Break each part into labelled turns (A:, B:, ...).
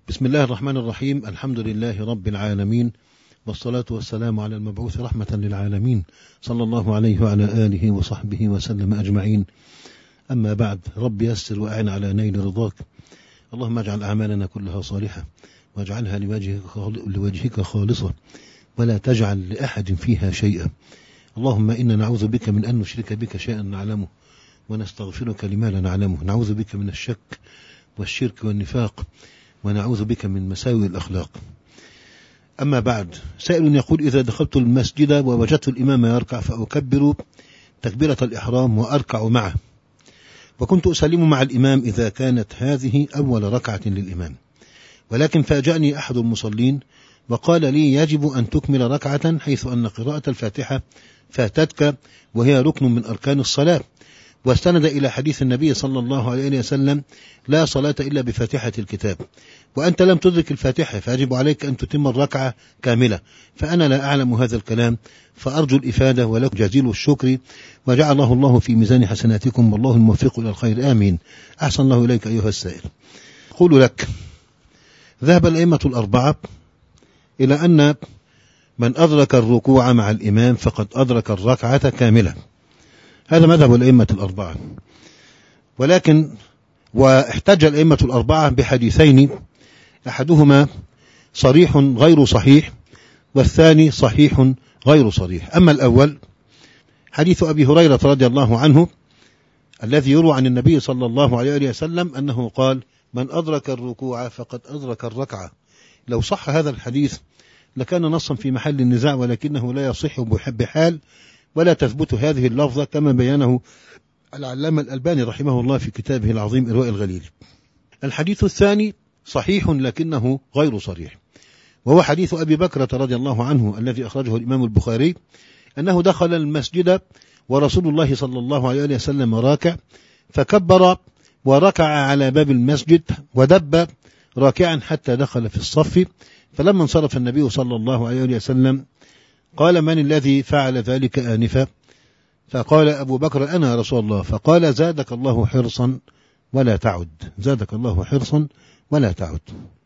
A: بسم الله الرحمن الرحيم. الحمد لله رب العالمين، والصلاة والسلام على المبعوث رحمة للعالمين، صلى الله عليه وعلى آله وصحبه وسلم أجمعين. أما بعد، رب يسر وأعن على نيل رضاك. اللهم اجعل أعمالنا كلها صالحة، واجعلها لوجهك خالصة، ولا تجعل لأحد فيها شيئا. اللهم إنا نعوذ بك من أن نشرك بك شيئا نعلمه، ونستغفرك لما لا نعلمه. نعوذ بك من الشك والشرك والنفاق، ونعوذ بك من مساوي الأخلاق. أما بعد، سائل يقول: إذا دخلت المسجد ووجدت الإمام يركع فأكبر تكبيرة الإحرام وأركع معه، وكنت أسلم مع الإمام إذا كانت هذه أول ركعة للإمام، ولكن فاجأني أحد المصلين وقال لي: يجب أن تكمل ركعة، حيث أن قراءة الفاتحة فاتتك وهي ركن من أركان الصلاة، واستند إلى حديث النبي صلى الله عليه وسلم: لا صلاة إلا بفاتحة الكتاب، وأنت لم تدرك الفاتحة فيجب عليك أن تتم الركعة كاملة. فأنا لا أعلم هذا الكلام، فأرجو الإفادة ولكم جزيل الشكر، وجعله الله في ميزان حسناتكم، والله الموفق إلى الخير، آمين. أحسن الله إليك أيها السائل. أقول لك: ذهب الأئمة الأربعة إلى أن من أدرك الركوع مع الإمام فقد أدرك الركعة كاملة. هذا مذهب الأئمة الأربعة، ولكن واحتج الأئمة الأربعة بحديثين، أحدهما صريح غير صحيح، والثاني صحيح غير صريح. أما الأول حديث أبي هريرة رضي الله عنه الذي يروى عن النبي صلى الله عليه وسلم أنه قال: من أدرك الركوع فقد أدرك الركعة. لو صح هذا الحديث لكان نصا في محل النزاع، ولكنه لا يصح بحال، ولا تثبت هذه اللفظة كما بيانه العلامة الألباني رحمه الله في كتابه العظيم إرواء الغليل. الحديث الثاني صحيح لكنه غير صريح، وهو حديث أبي بكرة رضي الله عنه الذي أخرجه الإمام البخاري، أنه دخل المسجد ورسول الله صلى الله عليه وسلم راكع، فكبر وركع على باب المسجد ودب راكعا حتى دخل في الصف، فلما انصرف النبي صلى الله عليه وسلم قال: من الذي فعل ذلك آنفا؟ فقال أبو بكر: أنا يا رسول الله. فقال: زادك الله حرصا ولا تعد، زادك الله حرصا ولا تعد.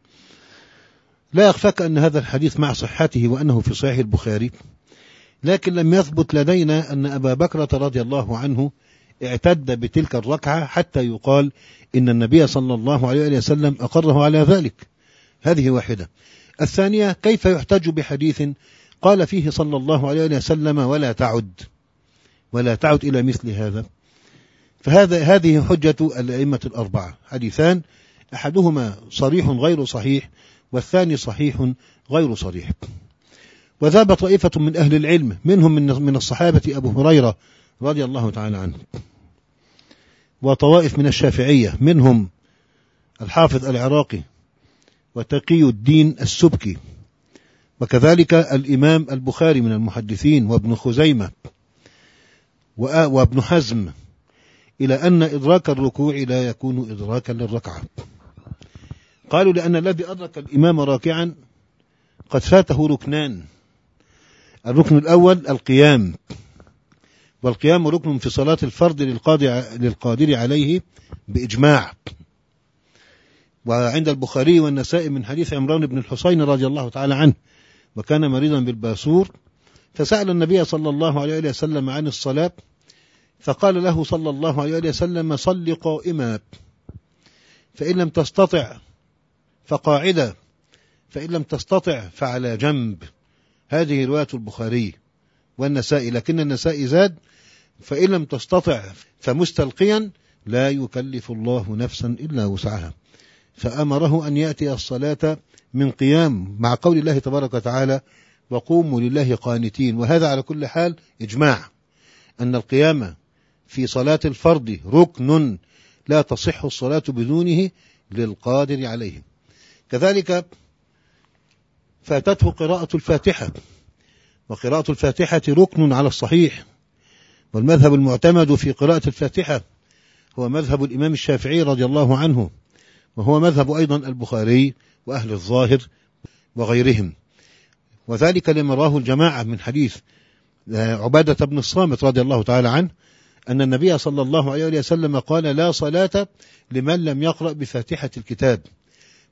A: لا يخفاك أن هذا الحديث مع صحته وأنه في صحيح البخاري، لكن لم يثبت لدينا أن أبا بكرة رضي الله عنه اعتد بتلك الركعة حتى يقال إن النبي صلى الله عليه وسلم أقره على ذلك. هذه واحدة. الثانية: كيف يحتج بحديث قال فيه صلى الله عليه وسلم: ولا تعد إلى مثل هذا؟ هذه حجة الأئمة الأربعة، حديثان أحدهما صريح غير صحيح، والثاني صحيح غير صريح. وذهب طائفة من أهل العلم منهم من الصحابة أبو هريرة رضي الله تعالى عنه، وطوائف من الشافعية منهم الحافظ العراقي وتقي الدين السبكي، وكذلك الإمام البخاري من المحدثين، وابن خزيمة وابن حزم، إلى أن إدراك الركوع لا يكون إدراكا للركعة. قالوا: لأن الذي أدرك الإمام راكعا قد فاته ركنان. الركن الأول القيام، والقيام ركن في صلاة الفرض للقادر عليه بإجماع. وعند البخاري والنسائي من حديث عمران بن الحصين رضي الله تعالى عنه، وكان مريضا بالباسور، فسأل النبي صلى الله عليه وسلم عن الصلاة، فقال له صلى الله عليه وسلم: صل قائما، فإن لم تستطع فقاعدا، فإن لم تستطع فعلى جنب. هذه رواية البخاري والنسائي، لكن النسائي زاد: فإن لم تستطع فمستلقيا، لا يكلف الله نفسا إلا وسعها. فأمره أن يأتي الصلاة من قيام، مع قول الله تبارك وتعالى: وقوموا لله قانتين. وهذا على كل حال إجماع أن القيام في صلاة الفرض ركن لا تصح الصلاة بدونه للقادر عليه. كذلك فاتته قراءة الفاتحة، وقراءة الفاتحة ركن على الصحيح، والمذهب المعتمد في قراءة الفاتحة هو مذهب الإمام الشافعي رضي الله عنه، وهو مذهب أيضا البخاري وأهل الظاهر وغيرهم، وذلك لما راه الجماعة من حديث عبادة بن الصامت رضي الله تعالى عنه أن النبي صلى الله عليه وسلم قال: لا صلاة لمن لم يقرأ بفاتحة الكتاب.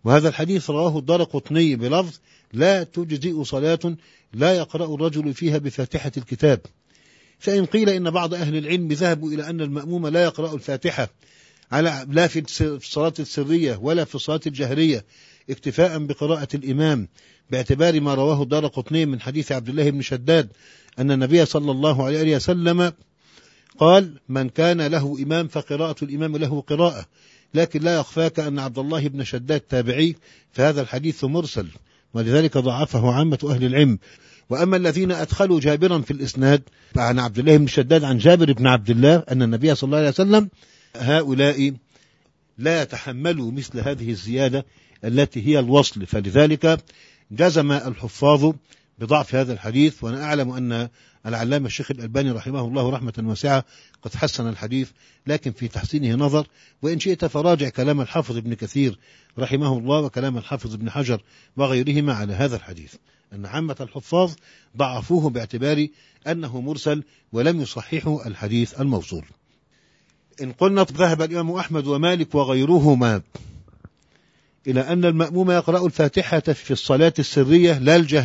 A: وهذا الحديث رواه الدارقطني بلفظ: لا تجزئ صلاة لا يقرأ الرجل فيها بفاتحة الكتاب. فإن قيل إن بعض أهل العلم ذهبوا إلى أن المأموم لا يقرأ الفاتحة لا في الصلاة السرية ولا في الصلاة الجهرية اكتفاء بقراءة الإمام، باعتبار ما رواه الدارقطني من حديث عبد الله بن شداد أن النبي صلى الله عليه وسلم قال: من كان له إمام فقراءة الإمام له قراءة. لكن لا يخفاك أن عبد الله بن شداد تابعي، فهذا الحديث مرسل، ولذلك ضعفه عامة أهل العلم. وأما الذين أدخلوا جابرا في الإسناد عن عبد الله بن شداد عن جابر بن عبد الله أن النبي صلى الله عليه وسلم، هؤلاء لا يتحملوا مثل هذه الزيادة التي هي الوصل، فلذلك جزم الحفاظ بضعف هذا الحديث. وأنا أعلم أن العلامة الشيخ الألباني رحمه الله رحمة واسعة قد حسن الحديث، لكن في تحسينه نظر، وإن شئت فراجع كلام الحافظ ابن كثير رحمه الله وكلام الحافظ ابن حجر وغيرهما على هذا الحديث، أن عامة الحفاظ ضعفوه باعتبار أنه مرسل ولم يصححوا الحديث الموصول. إن قلنا ذهب الإمام أحمد ومالك وغيرهما إلى أن المأموم يقرأ الفاتحة في الصلاة السرية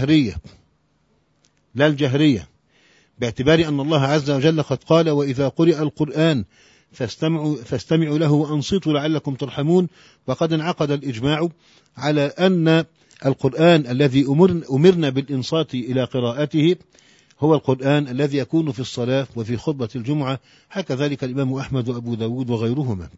A: لا الجهرية، باعتبار أن الله عز وجل قد قال: وإذا قرئ القرآن فاستمعوا له وأنصتوا لعلكم ترحمون. وقد انعقد الإجماع على أن القرآن الذي أمرنا بالإنصات إلى قراءته هو القرآن الذي يكون في الصلاة وفي خطبة الجمعة، حكى ذلك الإمام أحمد وأبو داود وغيرهما.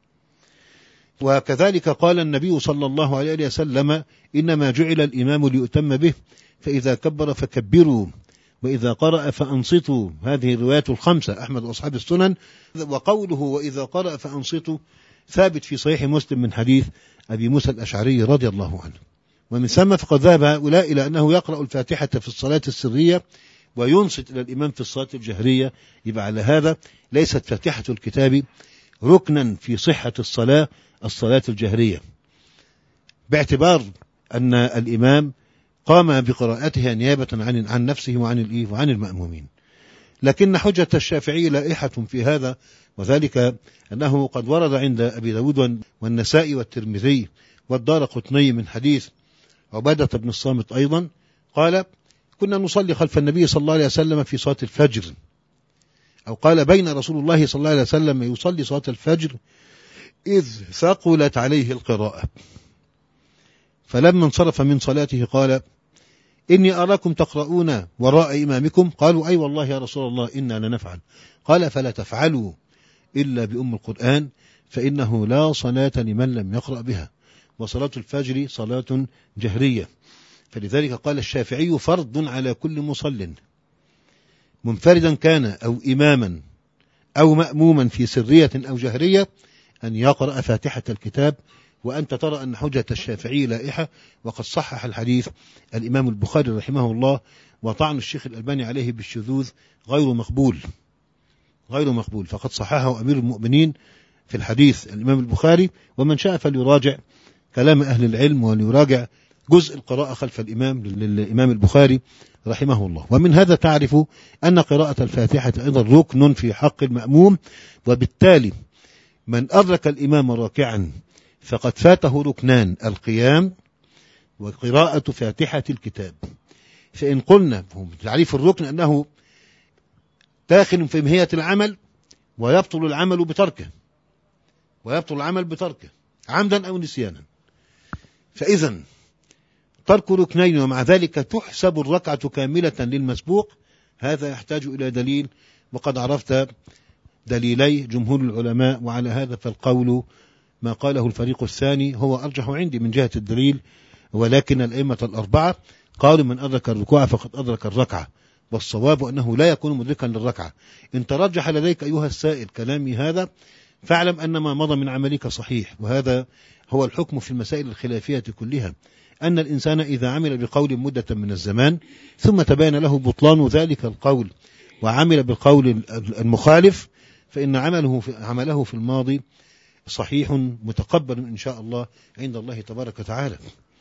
A: وكذلك قال النبي صلى الله عليه وسلم: إنما جعل الإمام ليؤتم به، فإذا كبر فكبروا، وإذا قرأ فأنصتوا. هذه الروايات الخمسة، أحمد وأصحاب السنن. وقوله وإذا قرأ فأنصتوا ثابت في صحيح مسلم من حديث أبي موسى الأشعري رضي الله عنه. ومن ثم فقد ذهب هؤلاء إلى أنه يقرأ الفاتحة في الصلاة السرية وينصت إلى الإمام في الصلاة الجهرية. يبقى على هذا ليست فاتحة الكتاب ركنا في صحة الصلاة الجهرية، باعتبار أن الإمام قام بقراءتها نيابة عن نفسه وعن المأمومين. لكن حجة الشافعي لائحة في هذا، وذلك أنه قد ورد عند أبي داود والنسائي والترمذي والدارقطني من حديث عبادة بن الصامت أيضا قال: كنا نصلي خلف النبي صلى الله عليه وسلم في صلاة الفجر، أو قال: بين رسول الله صلى الله عليه وسلم يصلي صلاة الفجر إذ ثقلت عليه القراءة، فلما انصرف من صلاته قال: إني أراكم تقرؤون وراء إمامكم. قالوا: أي والله يا رسول الله إنا لنفعل. قال: فلا تفعلوا إلا بأم القرآن، فإنه لا صلاة لمن لم يقرأ بها، وصلاة الفجر صلاة جهرية. فلذلك قال الشافعي: فرض على كل مصل منفردا كان أو إماما أو مأموما في سرية أو جهرية أن يقرأ فاتحة الكتاب. وأنت ترى أن حجة الشافعي لائحة، وقد صحح الحديث الإمام البخاري رحمه الله، وطعن الشيخ الألباني عليه بالشذوذ غير مقبول، فقد صححه أمير المؤمنين في الحديث الإمام البخاري. ومن شاء فليراجع كلام أهل العلم وليراجع جزء القراءة خلف الإمام للإمام البخاري رحمه الله. ومن هذا تعرف أن قراءة الفاتحة أيضا ركن في حق المأموم، وبالتالي من أدرك الإمام راكعا فقد فاته ركنان: القيام وقراءة فاتحة الكتاب. فإن قلنا تعريف الركن أنه داخل في ماهية العمل ويبطل العمل بتركه عمدا أو نسيانا، فإذا ترك ركنين ومع ذلك تحسب الركعة كاملة للمسبوق، هذا يحتاج إلى دليل، وقد عرفت دليلي جمهور العلماء. وعلى هذا فالقول ما قاله الفريق الثاني هو أرجح عندي من جهة الدليل، ولكن الأئمة الأربعة قالوا: من أدرك الركوع فقد أدرك الركعة، والصواب أنه لا يكون مدركا للركعة. إن ترجح لديك أيها السائل كلامي هذا، فاعلم أن ما مضى من عملك صحيح. وهذا هو الحكم في المسائل الخلافية كلها، أن الإنسان إذا عمل بقول مدة من الزمان ثم تبين له بطلان ذلك القول وعمل بالقول المخالف، فإن عمله في الماضي صحيح متقبل إن شاء الله عند الله تبارك وتعالى.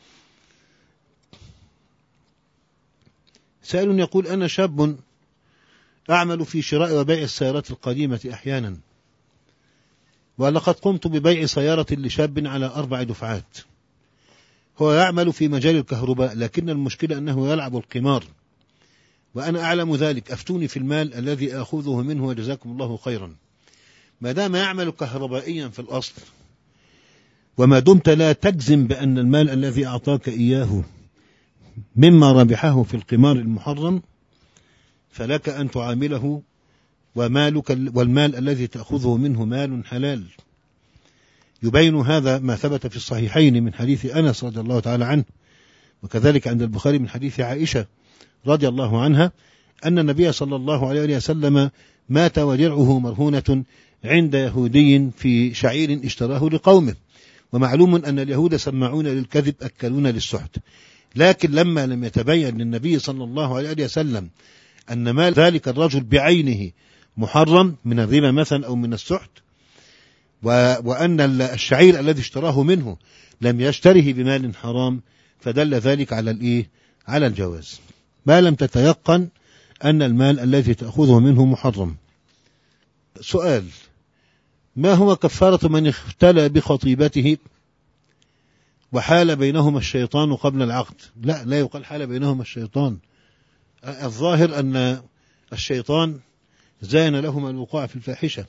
A: سائل يقول: أنا شاب أعمل في شراء وبيع السيارات القديمة أحيانا، ولقد قمت ببيع سيارة لشاب على 4 دفعات، هو يعمل في مجال الكهرباء، لكن المشكلة أنه يلعب القمار، وأنا أعلم ذلك، أفتوني في المال الذي أخذه منه وجزاكم الله خيرا. ما دام يعمل كهربائيا في الأصل، وما دمت لا تجزم بأن المال الذي أعطاك إياه مما ربحه في القمار المحرم، فلك أن تعامله، ومالك والمال الذي تأخذه منه مال حلال. يبين هذا ما ثبت في الصحيحين من حديث أنس رضي الله تعالى عنه، وكذلك عند البخاري من حديث عائشة رضي الله عنها أن النبي صلى الله عليه وسلم مات ودرعه مرهونة عند يهودي في شعير اشتراه لقومه، ومعلوم أن اليهود سماعون للكذب أكلون للسحت. لكن لما لم يتبين للنبي صلى الله عليه وسلم أن مال ذلك الرجل بعينه محرم من الربا مثلا أو من السحت، وأن الشعير الذي اشتراه منه لم يشتره بمال حرام، فدل ذلك على الجواز ما لم تتيقن أن المال الذي تأخذه منه محرم. سؤال: ما هو كفارة من اختلى بخطيبته وحال بينهما الشيطان قبل العقد؟ لا يقال حال بينهما الشيطان، الظاهر أن الشيطان زين لهما الوقوع في الفاحشة.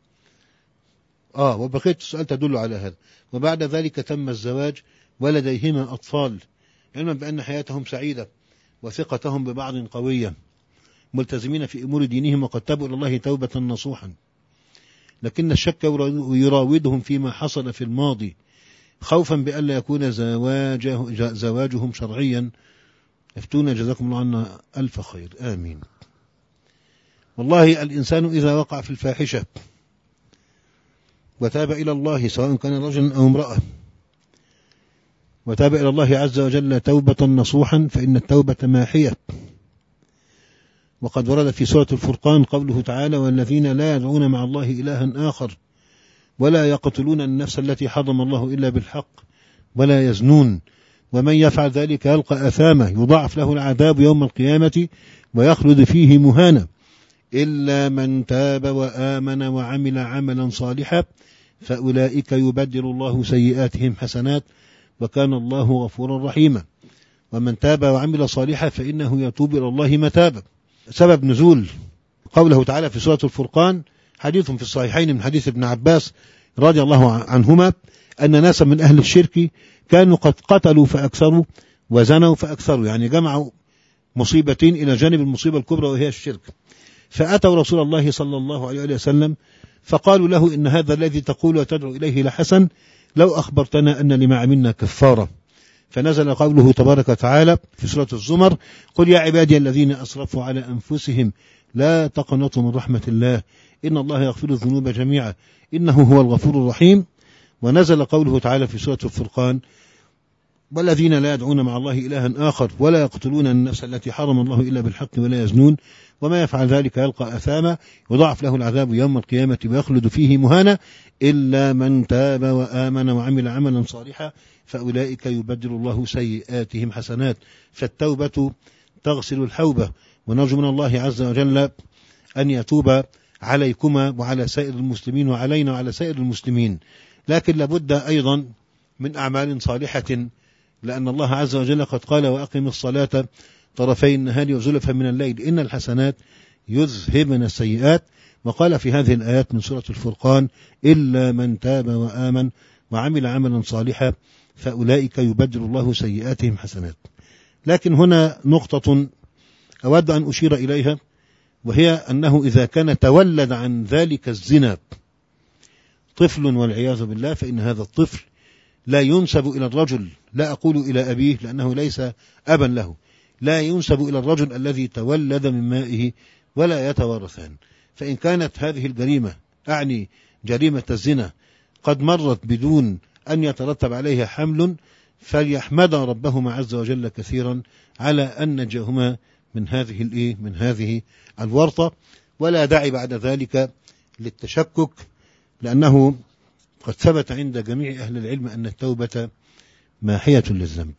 A: وبقية السؤال تدل على هذا. وبعد ذلك تم الزواج ولديهما أطفال، علما بأن حياتهم سعيدة وثقتهم ببعض قوية، ملتزمين في أمور دينهم، وقد تابوا إلى الله توبة نصوحا، لكن الشك يراودهم فيما حصل في الماضي، خوفا بألا يكون زواجهم شرعيا. افتونا جزاكم الله عنا ألف خير، آمين. والله الإنسان إذا وقع في الفاحشة وتاب إلى الله، سواء كان رجلا أو امرأة، وتاب إلى الله عز وجل توبة نصوحا، فإن التوبة ماحية. وقد ورد في سورة الفرقان قوله تعالى: والذين لا يدعون مع الله إلها آخر ولا يقتلون النفس التي حرم الله إلا بالحق ولا يزنون ومن يفعل ذلك يلقى أثاما يضاعف له العذاب يوم القيامة ويخلد فيه مهانا إلا من تاب وآمن وعمل عملا صالحا فأولئك يبدل الله سيئاتهم حسنات وكان الله غفورا رحيما. ومن تاب وعمل صالحا فإنه يتوب إلى الله متابا. سبب نزول قوله تعالى في سورة الفرقان حديث في الصحيحين من حديث ابن عباس رضي الله عنهما أن ناسا من أهل الشرك كانوا قد قتلوا فأكثروا وزنوا فأكثروا، يعني جمعوا مصيبتين إلى جانب المصيبة الكبرى وهي الشرك، فأتوا رسول الله صلى الله عليه وسلم فقالوا له: إن هذا الذي تقول وتدعو إليه لحسن، لو أخبرتنا أن لما عملنا كفارة. فنزل قوله تبارك وتعالى في سورة الزمر: قل يا عبادي الذين أسرفوا على أنفسهم لا تقنطوا من رحمة الله إن الله يغفر الذنوب جميعا إنه هو الغفور الرحيم. ونزل قوله تعالى في سورة الفرقان: والذين لا يدعون مع الله إلها آخر ولا يقتلون النفس التي حرم الله إلا بالحق ولا يزنون وما يفعل ذلك يلقى أثاما يضاعف له العذاب يوم القيامة ويخلد فيه مهانا إلا من تاب وآمن وعمل عملا صالحا فأولئك يبدل الله سيئاتهم حسنات. فالتوبة تغسل الحوبة، ونرجو من الله عز وجل أن يتوب عليكما وعلى سائر المسلمين وعلينا وعلى سائر المسلمين. لكن لابد أيضا من أعمال صالحة، لأن الله عز وجل قد قال: وأقم الصلاة طرفي النهار وزلفا من الليل إن الحسنات يذهبن السيئات. وقال في هذه الآيات من سورة الفرقان: إلا من تاب وآمن وعمل عملا صالحا فأولئك يبدل الله سيئاتهم حسنات. لكن هنا نقطة أود أن أشير إليها، وهي أنه إذا كان تولد عن ذلك الزنا طفل والعياذ بالله، فإن هذا الطفل لا ينسب إلى الرجل، لا أقول إلى أبيه لأنه ليس أبا له، لا ينسب إلى الرجل الذي تولد من مائه ولا يتوارثان. فإن كانت هذه الجريمة أعني جريمة الزنا قد مرت بدون أن يترتب عليها حمل، فليحمد ربهما عز وجل كثيرا على أن نجاهما من هذه الورطة، ولا داعي بعد ذلك للتشكك، لأنه قد ثبت عند جميع أهل العلم أن التوبة ماحية للذنب.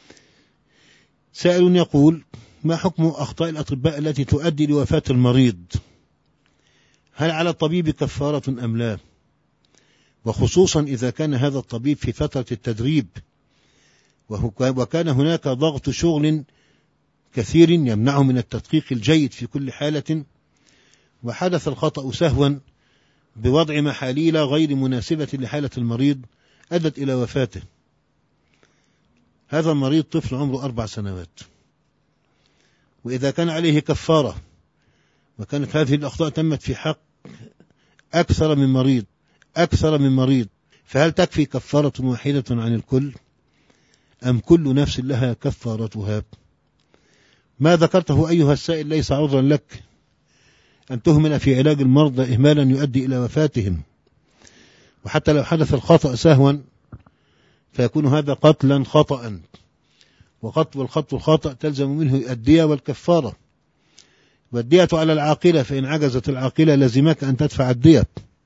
A: سائل يقول: ما حكم أخطاء الأطباء التي تؤدي لوفاة المريض؟ هل على الطبيب كفارة أم لا؟ وخصوصا إذا كان هذا الطبيب في فترة التدريب وكان هناك ضغط شغل كثير يمنعه من التدقيق الجيد في كل حالة، وحدث الخطأ سهوا بوضع محاليل غير مناسبة لحالة المريض أدت إلى وفاته. هذا المريض طفل عمره 4 سنوات، وإذا كان عليه كفارة وكانت هذه الأخطاء تمت في حق أكثر من مريض فهل تكفي كفارة واحدة عن الكل أم كل نفس لها كفارتها؟ ما ذكرته أيها السائل ليس عذرا لك أن تهمل في علاج المرضى إهمالا يؤدي إلى وفاتهم، وحتى لو حدث الخطأ سهوا فيكون هذا قتلا خطأ، والخطأ تلزم منه الدية والكفارة، والدية على العاقلة، فإن عجزت العاقلة لزمك أن تدفع الدية.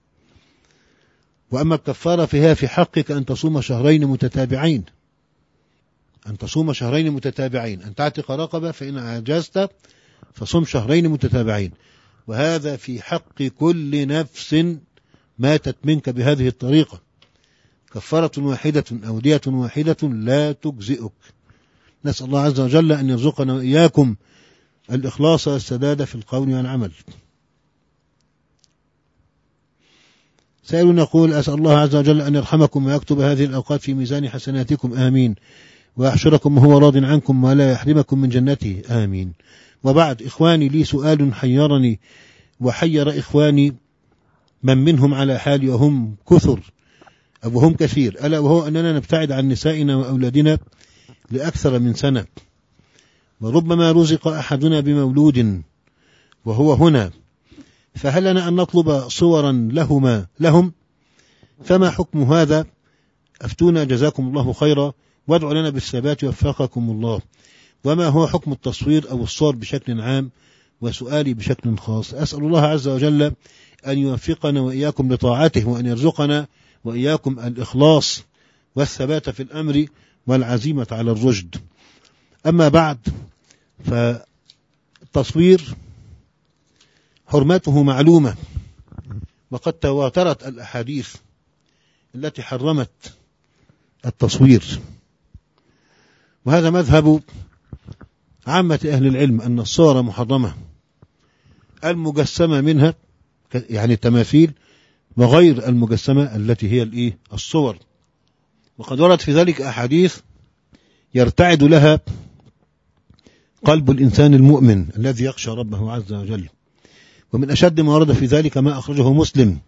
A: وأما الكفارة فهي في حقك أن تصوم شهرين متتابعين، أن تعتق رقبة، فإن عجزت فصم شهرين متتابعين، وهذا في حق كل نفس ماتت منك بهذه الطريقة. كفارة واحدة أو دية واحدة لا تجزئك. نسأل الله عز وجل أن يرزقنا وإياكم الإخلاص والسداد في القول والعمل. سائل يقول: أسأل الله عز وجل أن يرحمكم ويكتب هذه الأوقات في ميزان حسناتكم، آمين، ويحشركم وهو راض عنكم ولا يحرمكم من جنته، آمين. وبعد، إخواني، لي سؤال حيرني وحير إخواني من منهم على حالي وهم كثير، ألا وهو أننا نبتعد عن نسائنا وأولادنا لأكثر من سنة، وربما رزق أحدنا بمولود وهو هنا، فهل لنا أن نطلب صورا لهم؟ فما حكم هذا؟ أفتونا جزاكم الله خيرا، وادعوا لنا بالثبات وفقكم الله. وما هو حكم التصوير أو الصور بشكل عام؟ وسؤالي بشكل خاص، أسأل الله عز وجل أن يوفقنا وإياكم لطاعته، وأن يرزقنا وإياكم الإخلاص والثبات في الأمر والعزيمة على الرشد. أما بعد، فالتصوير حرمته معلومة، وقد تواترت الأحاديث التي حرمت التصوير، وهذا مذهب عامة أهل العلم أن الصور محرمة، المجسمة منها يعني التماثيل، وغير المجسمة التي هي الصور. وقد ورد في ذلك أحاديث يرتعد لها قلب الإنسان المؤمن الذي يخشى ربه عز وجل. ومن أشد ما ورد في ذلك ما أخرجه مسلم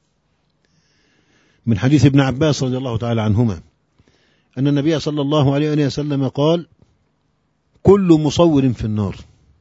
A: من حديث ابن عباس رضي الله تعالى عنهما أن النبي صلى الله عليه وسلم قال: كل مصور في النار.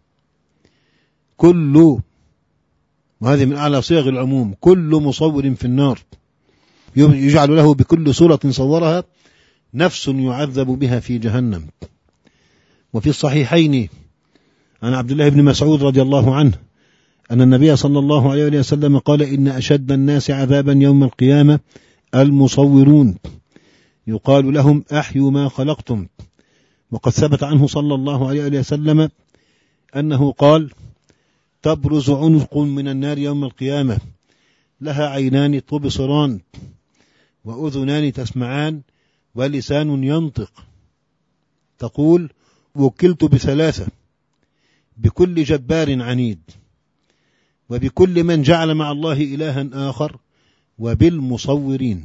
A: وهذه من أعلى صيغ العموم، كل مصور في النار، يجعل له بكل صورة صورها نفس يعذب بها في جهنم. وفي الصحيحين عن عبد الله بن مسعود رضي الله عنه أن النبي صلى الله عليه وسلم قال: إن أشد الناس عذابا يوم القيامة المصورون، يقال لهم: أحيوا ما خلقتم. وقد ثبت عنه صلى الله عليه وسلم أنه قال: تبرز عنق من النار يوم القيامة، لها عينان تبصران، وأذنان تسمعان، ولسان ينطق، تقول: وكلت ب3، بكل جبار عنيد، وبكل من جعل مع الله إلها آخر، وبالمصورين.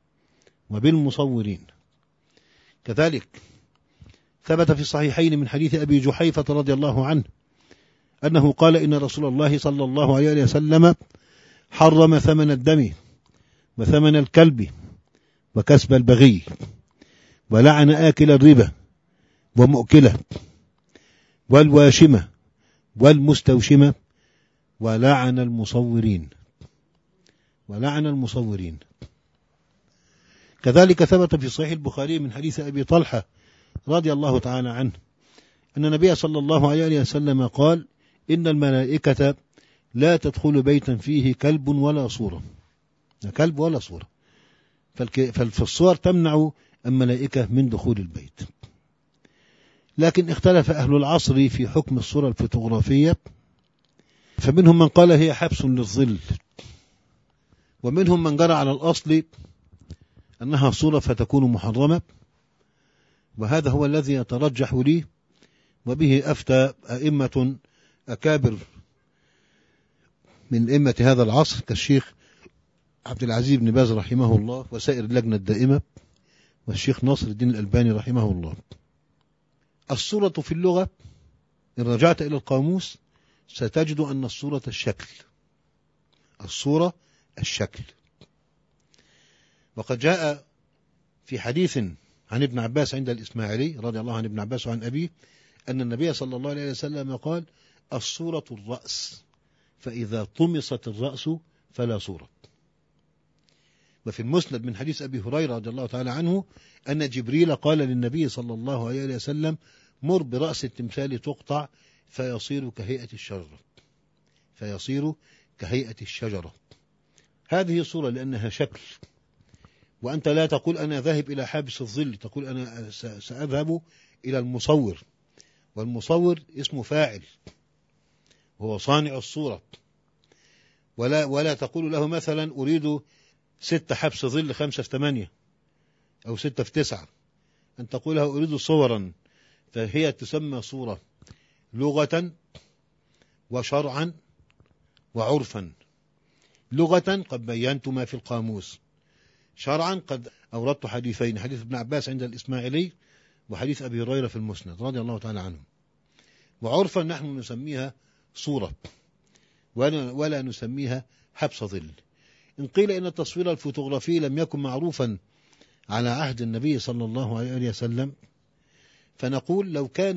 A: كذلك ثبت في الصحيحين من حديث أبي جحيفة رضي الله عنه أنه قال: إن رسول الله صلى الله عليه وسلم حرم ثمن الدم وثمن الكلب وكسب البغي، ولعن آكل الربا ومؤكله والواشمة والمستوشمة، ولعن المصورين. كذلك ثبت في صحيح البخاري من حديث أبي طلحة رضي الله تعالى عنه أن النبي صلى الله عليه وسلم قال: إن الملائكة لا تدخل بيتا فيه كلب ولا صورة. فالصور تمنع الملائكة من دخول البيت. لكن اختلف أهل العصر في حكم الصورة الفوتوغرافية، فمنهم من قال هي حبس للظل، ومنهم من جرى على الأصل أنها صورة فتكون محرمة، وهذا هو الذي يترجح لي، وبه أفتى أئمة أكابر من أئمة هذا العصر كالشيخ عبد العزيز بن باز رحمه الله وسائر اللجنة الدائمة والشيخ ناصر الدين الألباني رحمه الله. الصورة في اللغة إن رجعت إلى القاموس ستجد أن الصورة الشكل، الصورة الشكل. وقد جاء في حديث عن ابن عباس عند الإسماعيلي رضي الله عن ابن عباس وعن أبيه أن النبي صلى الله عليه وسلم قال: الصورة الرأس، فإذا طمست الرأس فلا صورة. وفي المسند من حديث أبي هريرة رضي الله تعالى عنه أن جبريل قال للنبي صلى الله عليه وسلم: مر برأس التمثال تقطع فيصير كهيئة الشجرة، فيصير كهيئة الشجرة. هذه صورة لأنها شكل، وأنت لا تقول أنا ذاهب إلى حابس الظل، تقول أنا سأذهب إلى المصور، والمصور اسمه فاعل، هو صانع الصورة. ولا تقول له مثلا أريد 6 حبس ظل 5 في 8 أو 6 في 9، أن تقول له أريد صورا، فهي تسمى صورة لغة وشرعا وعرفا. لغة قد بينت ما في القاموس، شرعا قد أوردت حديثين، حديث ابن عباس عند الإسماعيلي وحديث أبي هريرة في المسند رضي الله تعالى عنه. وعرفا نحن نسميها صورة ولا نسميها حبس ظل. إن قيل إن التصوير الفوتوغرافي لم يكن معروفا على عهد النبي صلى الله عليه وسلم، فنقول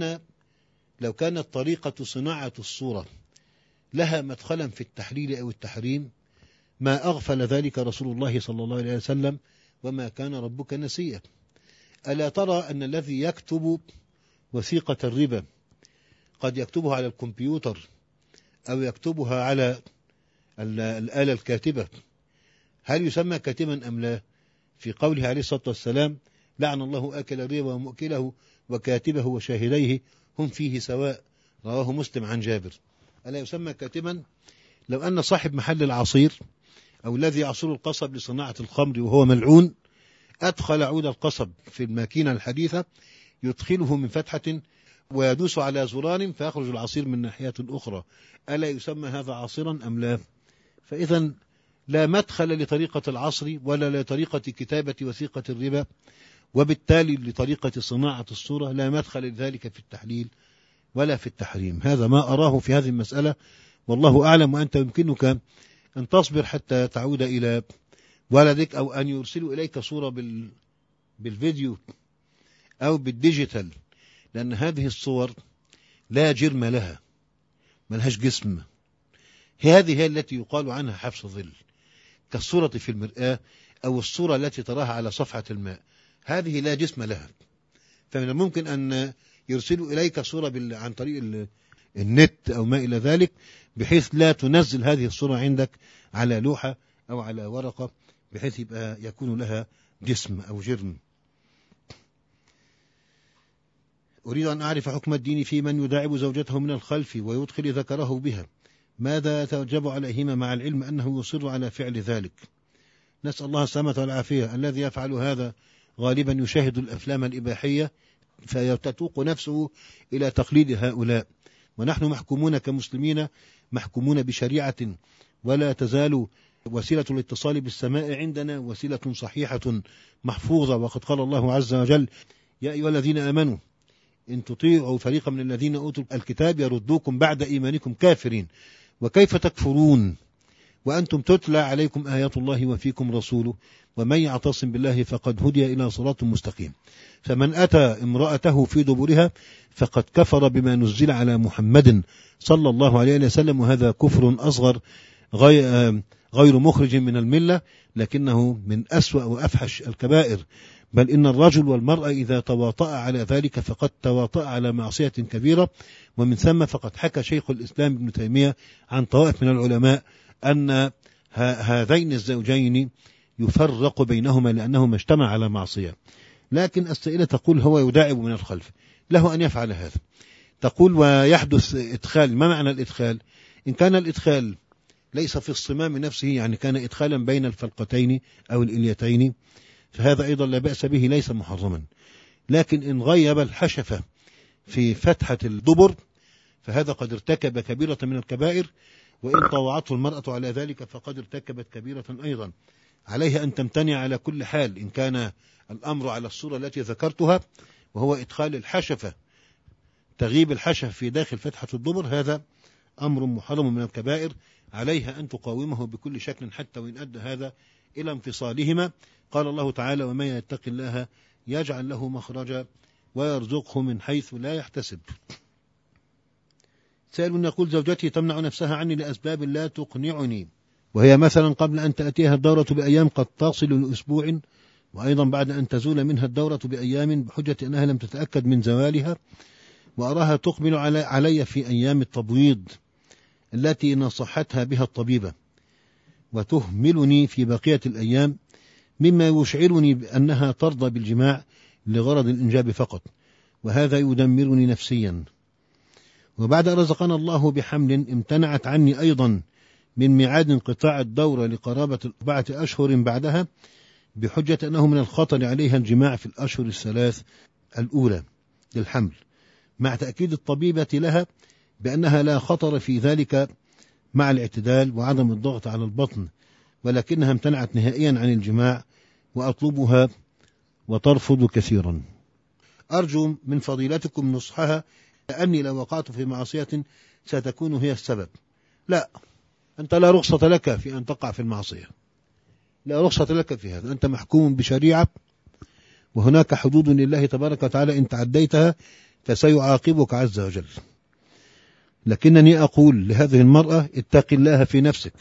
A: لو كانت طريقة صناعة الصورة لها مدخلا في التحليل أو التحريم ما أغفل ذلك رسول الله صلى الله عليه وسلم، وما كان ربك نسيا. ألا ترى أن الذي يكتب وثيقة الربا قد يكتبها على الكمبيوتر أو يكتبها على الآلة الكاتبة، هل يسمى كاتبا أم لا؟ في قوله عليه الصلاة والسلام: لعن الله آكل الربا ومؤكله وكاتبه وشاهديه هم فيه سواء، رواه مسلم عن جابر. ألا يسمى كاتبا؟ لو أن صاحب محل العصير أو الذي يعصر القصب لصناعة الخمر وهو ملعون أدخل عود القصب في الماكينة الحديثة، يدخله من فتحة ويدوس على زرار فيخرج العصير من ناحية أخرى، ألا يسمى هذا عصيرا أم لا؟ فإذا لا مدخل لطريقة العصر ولا لطريقة كتابة وثيقة الربا، وبالتالي لطريقة صناعة الصورة لا مدخل لذلك في التحليل ولا في التحريم. هذا ما أراه في هذه المسألة والله أعلم. وأنت يمكنك أن تصبر حتى تعود إلى ولدك أو أن يرسلوا إليك صورة بالفيديو أو بالديجيتال، لأن هذه الصور لا جرم لها، ملهاش جسم. هذه هي التي يقال عنها حبس ظل، كالصورة في المرآة أو الصورة التي تراها على صفحة الماء، هذه لا جسم لها. فمن الممكن أن يرسلوا إليك صورة عن طريق النت أو ما إلى ذلك، بحيث لا تنزل هذه الصورة عندك على لوحة أو على ورقة، بحيث يكون لها جسم أو جرم. أريد أن أعرف حكم الدين في من يداعب زوجته من الخلف ويدخل ذكره بها، ماذا يتوجب عليهما مع العلم أنه يصر على فعل ذلك؟ نسأل الله السلامة والعافية. الذي يفعل هذا غالبا يشاهد الأفلام الإباحية فيتوق نفسه إلى تقليد هؤلاء، ونحن محكومون كمسلمين محكومون بشريعة، ولا تزال وسيلة الاتصال بالسماء عندنا وسيلة صحيحة محفوظة. وقد قال الله عز وجل: يا أيها الذين آمنوا إن تطيعوا فريقا من الذين أوتوا الكتاب يردوكم بعد إيمانكم كافرين، وكيف تكفرون وأنتم تتلى عليكم آيات الله وفيكم رسوله ومن يعتصم بالله فقد هدي إلى صراط مستقيم. فمن أتى امرأته في دبرها فقد كفر بما نزل على محمد صلى الله عليه وسلم، وهذا كفر أصغر غير مخرج من الملة، لكنه من أسوأ وأفحش الكبائر. بل إن الرجل والمرأة إذا تواطأ على ذلك فقد تواطأ على معصية كبيرة. ومن ثم فقد حكى شيخ الإسلام ابن تيمية عن طوائف من العلماء أن هذين الزوجين يفرق بينهما لأنهما اجتمع على معصية. لكن السائلة تقول هو يداعب من الخلف، له أن يفعل هذا. تقول ويحدث إدخال. ما معنى الإدخال؟ إن كان الإدخال ليس في الصمام نفسه، يعني كان إدخالا بين الفلقتين أو الإليتين، فهذا أيضا لا بأس به، ليس محرما. لكن إن غيب الحشفة في فتحة الدبر فهذا قد ارتكب كبيرة من الكبائر، وإن طوعته المرأة على ذلك فقد ارتكبت كبيرة أيضا. عليها أن تمتنع على كل حال إن كان الأمر على الصورة التي ذكرتها، وهو إدخال الحشفة، تغيب الحشفة في داخل فتحة الدبر، هذا أمر محرم من الكبائر، عليها أن تقاومه بكل شكل حتى وإن أدى هذا إلى انفصالهما. قال الله تعالى: ومن يتق الله يجعل له مخرجا ويرزقه من حيث لا يحتسب. سائل يقول: زوجتي تمنع نفسها عني لأسباب لا تقنعني، وهي مثلا قبل أن تأتيها الدورة بأيام قد تصل لأسبوع، وأيضا بعد أن تزول منها الدورة بأيام بحجة أنها لم تتأكد من زوالها، وأراها تقبل علي في أيام التبويض التي نصحتها بها الطبيبة، وتهملني في بقية الأيام، مما يشعرني بأنها ترضى بالجماع لغرض الإنجاب فقط، وهذا يدمرني نفسيا. وبعد أن رزقنا الله بحمل امتنعت عني أيضا من ميعاد انقطاع الدورة لقرابة 4 أشهر بعدها، بحجة أنه من الخطر عليها الجماع في الأشهر الثلاث الأولى للحمل، مع تأكيد الطبيبة لها بأنها لا خطر في ذلك مع الاعتدال وعدم الضغط على البطن، ولكنها امتنعت نهائيا عن الجماع، وأطلبها وترفض كثيرا. أرجو من فضيلتكم نصحها، لأني لو وقعت في معصية ستكون هي السبب. لا، أنت لا رخصة لك في أن تقع في المعصية، لا رخصة لك في هذا، أنت محكوم بشريعة، وهناك حدود لله تبارك وتعالى إن تعديتها فسيعاقبك عز وجل. لكنني أقول لهذه المرأة: اتق الله في نفسك،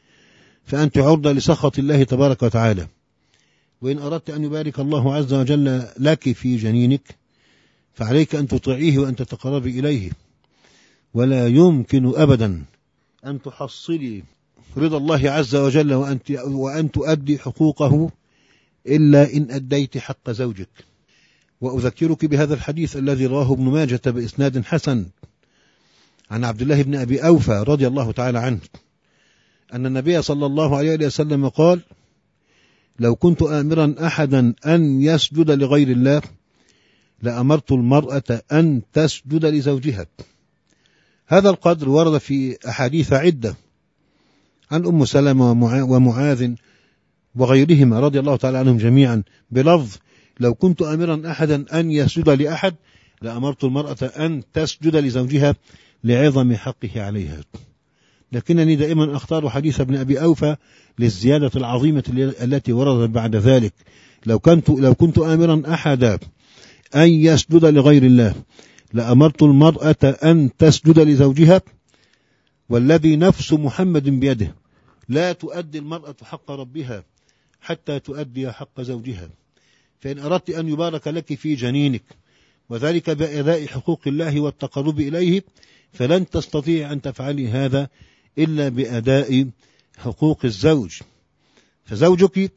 A: فأنت عرضة لسخط الله تبارك وتعالى، وإن أردت أن يبارك الله عز وجل لك في جنينك فعليك أن تطيعيه وأن تتقربي إليه، ولا يمكن أبدا أن تحصلي رضا الله عز وجل وأن تؤدي حقوقه إلا إن أديت حق زوجك. وأذكرك بهذا الحديث الذي رواه ابن ماجة بإسناد حسن عن عبد الله بن أبي أوفى رضي الله تعالى عنه أن النبي صلى الله عليه وسلم قال: لو كنت آمرا أحدا أن يسجد لغير الله لأمرت المرأة أن تسجد لزوجها. هذا القدر ورد في أحاديث عدة عن أم سلمة ومعاذ وغيرهما رضي الله تعالى عنهم جميعا بلفظ: لو كنت آمرا أحدا أن يسجد لأحد لأمرت المرأة أن تسجد لزوجها لعظم حقه عليها. لكنني دائما أختار حديث ابن أبي أوفى للزيادة العظيمة التي وردت بعد ذلك: لو كنت آمرا أحدا أن يسجد لغير الله لأمرت المرأة أن تسجد لزوجها، والذي نفس محمد بيده لا تؤدي المرأة حق ربها حتى تؤدي حق زوجها. فإن أردت أن يبارك لك في جنينك وذلك بأداء حقوق الله والتقرب إليه فلن تستطيع أن تفعلي هذا إلا بأداء حقوق الزوج. فزوجك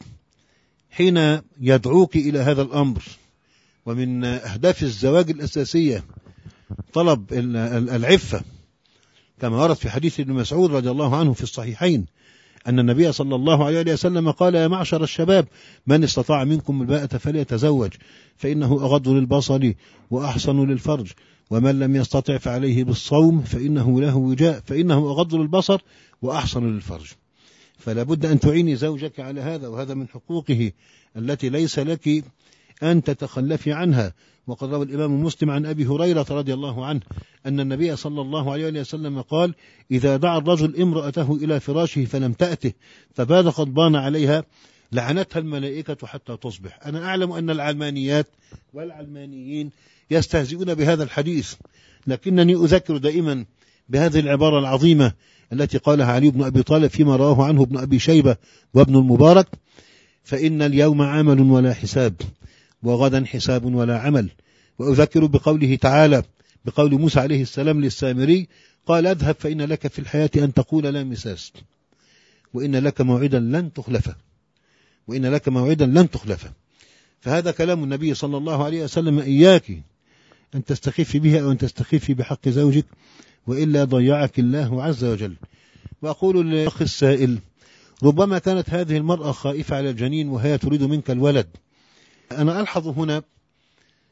A: حين يدعوك إلى هذا الأمر، ومن أهداف الزواج الأساسية طلب العفة، كما ورد في حديث ابن مسعود رضي الله عنه في الصحيحين أن النبي صلى الله عليه وسلم قال: يا معشر الشباب من استطاع منكم الباءة فليتزوج فإنه أغض للبصر وأحسن للفرج، ومن لم يستطع فعليه بالصوم فإنه له وجاء فإنه أغض للبصر وأحسن للفرج. فلا بد أن تعيني زوجك على هذا، وهذا من حقوقه التي ليس لك أن تتخلفي عنها. وقد روى الإمام مسلم عن أبي هريرة رضي الله عنه أن النبي صلى الله عليه وسلم قال: إذا دعا الرجل امرأته إلى فراشه فلم تأته فبات غضبان عليها لعنتها الملائكة حتى تصبح. أنا أعلم أن العلمانيات والعلمانيين يستهزئون بهذا الحديث، لكنني أذكر دائما بهذه العبارة العظيمة التي قالها علي بن أبي طالب فيما رواه عنه ابن أبي شيبة وابن المبارك: فإن اليوم عمل ولا حساب، وغدا حساب ولا عمل. وأذكر بقوله تعالى، بقول موسى عليه السلام للسامري: قال: اذهب فإن لك في الحياة أن تقول لا مساس، وإن لك موعدا لن تخلفه، وإن لك موعدا لن تخلفه. فهذا كلام النبي صلى الله عليه وسلم: إياك أن تستخفي بها أو أن تستخفي بحق زوجك، وإلا ضيعك الله عز وجل. وأقول للأخ السائل: ربما كانت هذه المرأة خائفة على الجنين وهي تريد منك الولد. أنا ألحظ هنا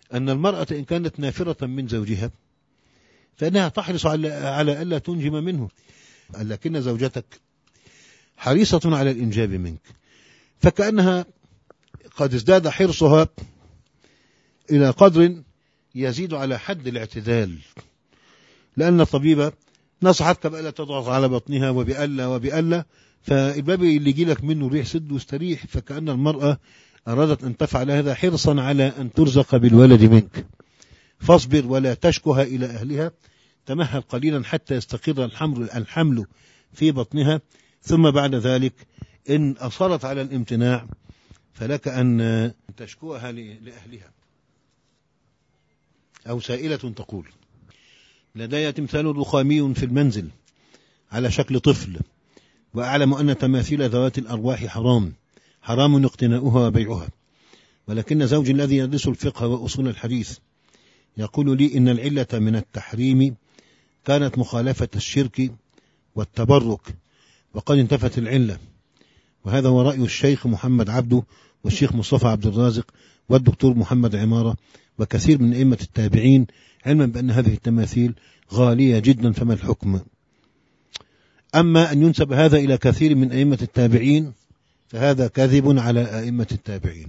A: أن المرأة إن كانت نافرة من زوجها فإنها تحرص على ألا تنجم منه، لكن زوجتك حريصة على الإنجاب منك، فكأنها قد ازداد حرصها إلى قدر يزيد على حد الاعتدال، لأن الطبيبة نصحتك بألا تضغط على بطنها وبألا، فالباب اللي يجي لك منه ريح سد واستريح، فكأن المرأة أرادت أن تفعل هذا حرصا على أن ترزق بالولد منك. فاصبر ولا تشكها إلى أهلها، تمهل قليلا حتى يستقر الحمل في بطنها، ثم بعد ذلك إن أصرت على الامتناع فلك أن تشكوها لأهلها. أو سائلة تقول: لدي تمثال رخامي في المنزل على شكل طفل، وأعلم أن تماثيل ذوات الأرواح حرام اقتناؤها وبيعها، ولكن زوجي الذي يدرس الفقه وأصول الحديث يقول لي إن العلة من التحريم كانت مخالفة الشرك والتبرك، وقد انتفت العلة. وهذا هو رأي الشيخ محمد عبده والشيخ مصطفى عبد الرازق والدكتور محمد عمارة وكثير من أئمة التابعين، علما بأن هذه التماثيل غالية جدا، فما الحكم؟ أما أن ينسب هذا إلى كثير من أئمة التابعين فهذا كذب على أئمة التابعين.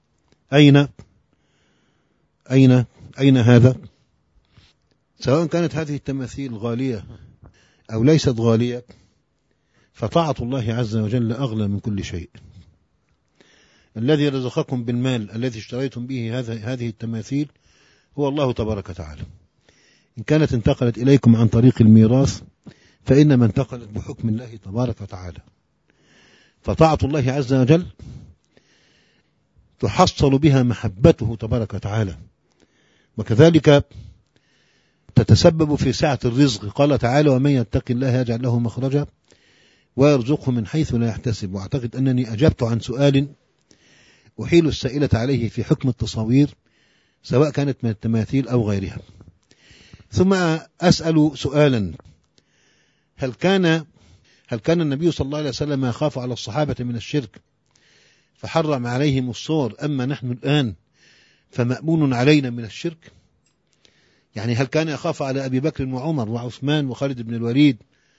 A: أين هذا؟ سواء كانت هذه التماثيل غالية أو ليست غالية، فطاعة الله عز وجل أغلى من كل شيء. الذي رزقكم بالمال الذي اشتريتم به هذه التماثيل هو الله تبارك وتعالى. إن كانت انتقلت إليكم عن طريق الميراث فإنما انتقلت بحكم الله تبارك وتعالى. فطاعة الله عز وجل تحصل بها محبته تبارك وتعالى، وكذلك تتسبب في سعة الرزق. قال تعالى: ومن يتق الله يجعل له مخرجا ويرزقه من حيث لا يحتسب. وأعتقد أنني أجبت عن سؤال أحيل السائلة عليه في حكم التصاوير سواء كانت من التماثيل أو غيرها. ثم أسأل سؤالا: هل كان النبي صلى الله عليه وسلم يخاف على الصحابة من الشرك فحرم عليهم الصور، أما نحن الآن فمأمون علينا من الشرك؟ يعني هل كان يخاف على أبي بكر وعمر وعثمان وخالد بن الوليد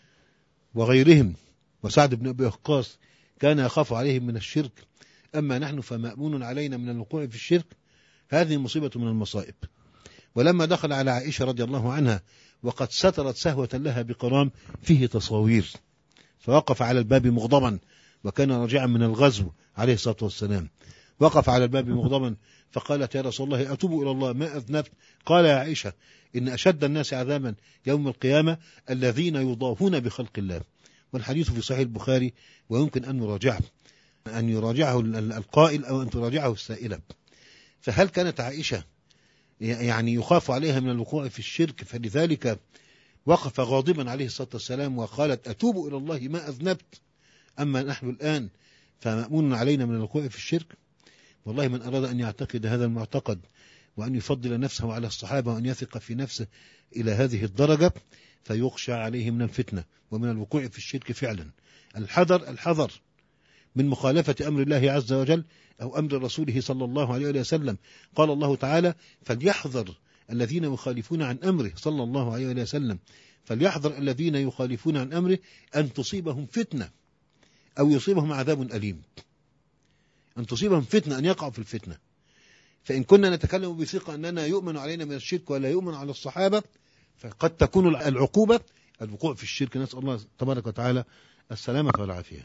A: وغيرهم وسعد بن أبي وقاص، كان يخاف عليهم من الشرك، أما نحن فمأمون علينا من الوقوع في الشرك؟ هذه مصيبة من المصائب. ولما دخل على عائشة رضي الله عنها وقد سترت سهوة لها بقرام فيه تصاوير، فوقف على الباب مغضبا، وكان راجعا من الغزو عليه الصلاة والسلام، وقف على الباب مغضبا فقالت: يا رسول الله أتوب إلى الله ما أذنبت؟ قال: يا عائشة إن أشد الناس عذابا يوم القيامة الذين يضاهون بخلق الله. والحديث في صحيح البخاري ويمكن أن يراجعه القائل أو أن تراجعه السائلة. فهل كانت عائشة يعني يخاف عليها من الوقوع في الشرك فلذلك وقف غاضبا عليه الصلاة والسلام وقالت: أتوب إلى الله ما أذنبت، أما نحن الآن فمأمون علينا من الوقوع في الشرك؟ والله من أراد أن يعتقد هذا المعتقد وأن يفضل نفسه على الصحابة وأن يثق في نفسه إلى هذه الدرجة فيخشى عليه من الفتنة ومن الوقوع في الشرك فعلا. الحذر من مخالفة أمر الله عز وجل أو أمر رسوله صلى الله عليه وسلم. قال الله تعالى: فليحذر الذين يخالفون عن أمره صلى الله عليه وسلم، فليحذر الذين يخالفون عن أمره أن تصيبهم فتنة أو يصيبهم عذاب أليم. أن تصيبهم فتنة، أن يقعوا في الفتنة. فإن كنا نتكلم بثقة أننا يؤمن علينا من الشرك ولا يؤمن على الصحابة، فقد تكون العقوبة الوقوع في الشرك. نسأل الله تبارك وتعالى السلامة والعافية.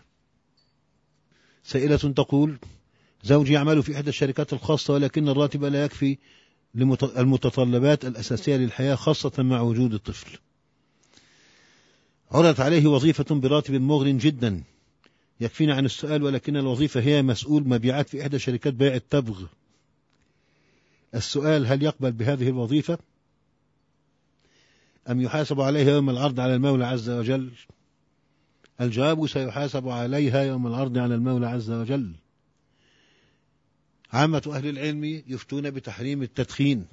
A: سائلة تقول: زوجي يعمل في إحدى الشركات الخاصة ولكن الراتب لا يكفي المتطلبات الأساسية للحياة خاصة مع وجود الطفل. عرضت عليه وظيفة براتب مغر جدا يكفينا عن السؤال، ولكن الوظيفة هي مسؤول مبيعات في إحدى شركات بيع التبغ. السؤال: هل يقبل بهذه الوظيفة أم يحاسب عليها يوم العرض على المولى عز وجل؟ الجواب: سيحاسب عليها يوم العرض على المولى عز وجل. عامة أهل العلم يفتون بتحريم التدخين،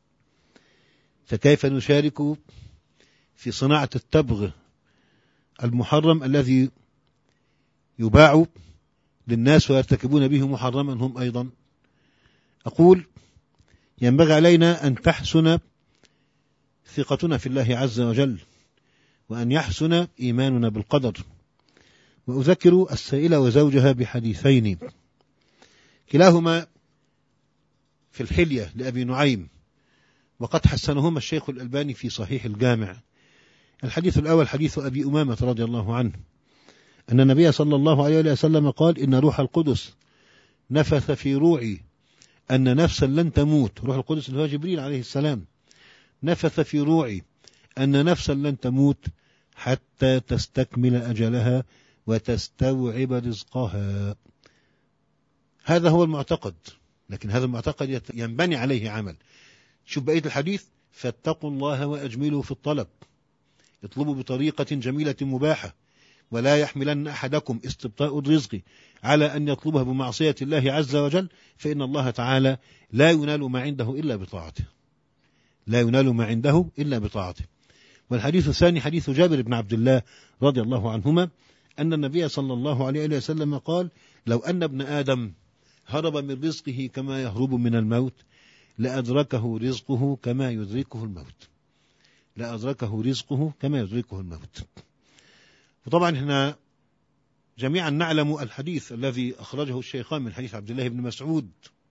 A: فكيف نشارك في صناعة التبغ المحرم الذي يباع للناس ويرتكبون به محرما هم أيضا؟ أقول: ينبغي علينا أن تحسن ثقتنا في الله عز وجل، وأن يحسن إيماننا بالقدر. وأذكر السائلة وزوجها بحديثين كلاهما في الحلية لأبي نعيم، وقد حسنهما الشيخ الألباني في صحيح الجامع. الحديث الأول حديث أبي أمامة رضي الله عنه أن النبي صلى الله عليه وسلم قال: إن روح القدس نفث في روعي أن نفسا لن تموت. روح القدس اللي هو جبريل عليه السلام نفث في روعي أن نفسا لن تموت حتى تستكمل أجلها وتستوعب رزقها. هذا هو المعتقد، لكن هذا المعتقد ينبني عليه عمل. شوف بقية الحديث: فاتقوا الله وأجملوا في الطلب، اطلبوا بطريقة جميلة مباحة، ولا يحملن أحدكم استبطاء الرزق على أن يطلبه بمعصية الله عز وجل، فإن الله تعالى لا ينال ما عنده إلا بطاعته، لا ينال ما عنده إلا بطاعته. والحديث الثاني حديث جابر بن عبد الله رضي الله عنهما أن النبي صلى الله عليه وسلم قال: لو أن ابن آدم هرب من رزقه كما يهرب من الموت لأدركه رزقه كما يدركه الموت، لأدركه رزقه كما يدركه الموت. وطبعا هنا جميعا نعلم الحديث الذي أخرجه الشيخان من حديث عبد الله بن مسعود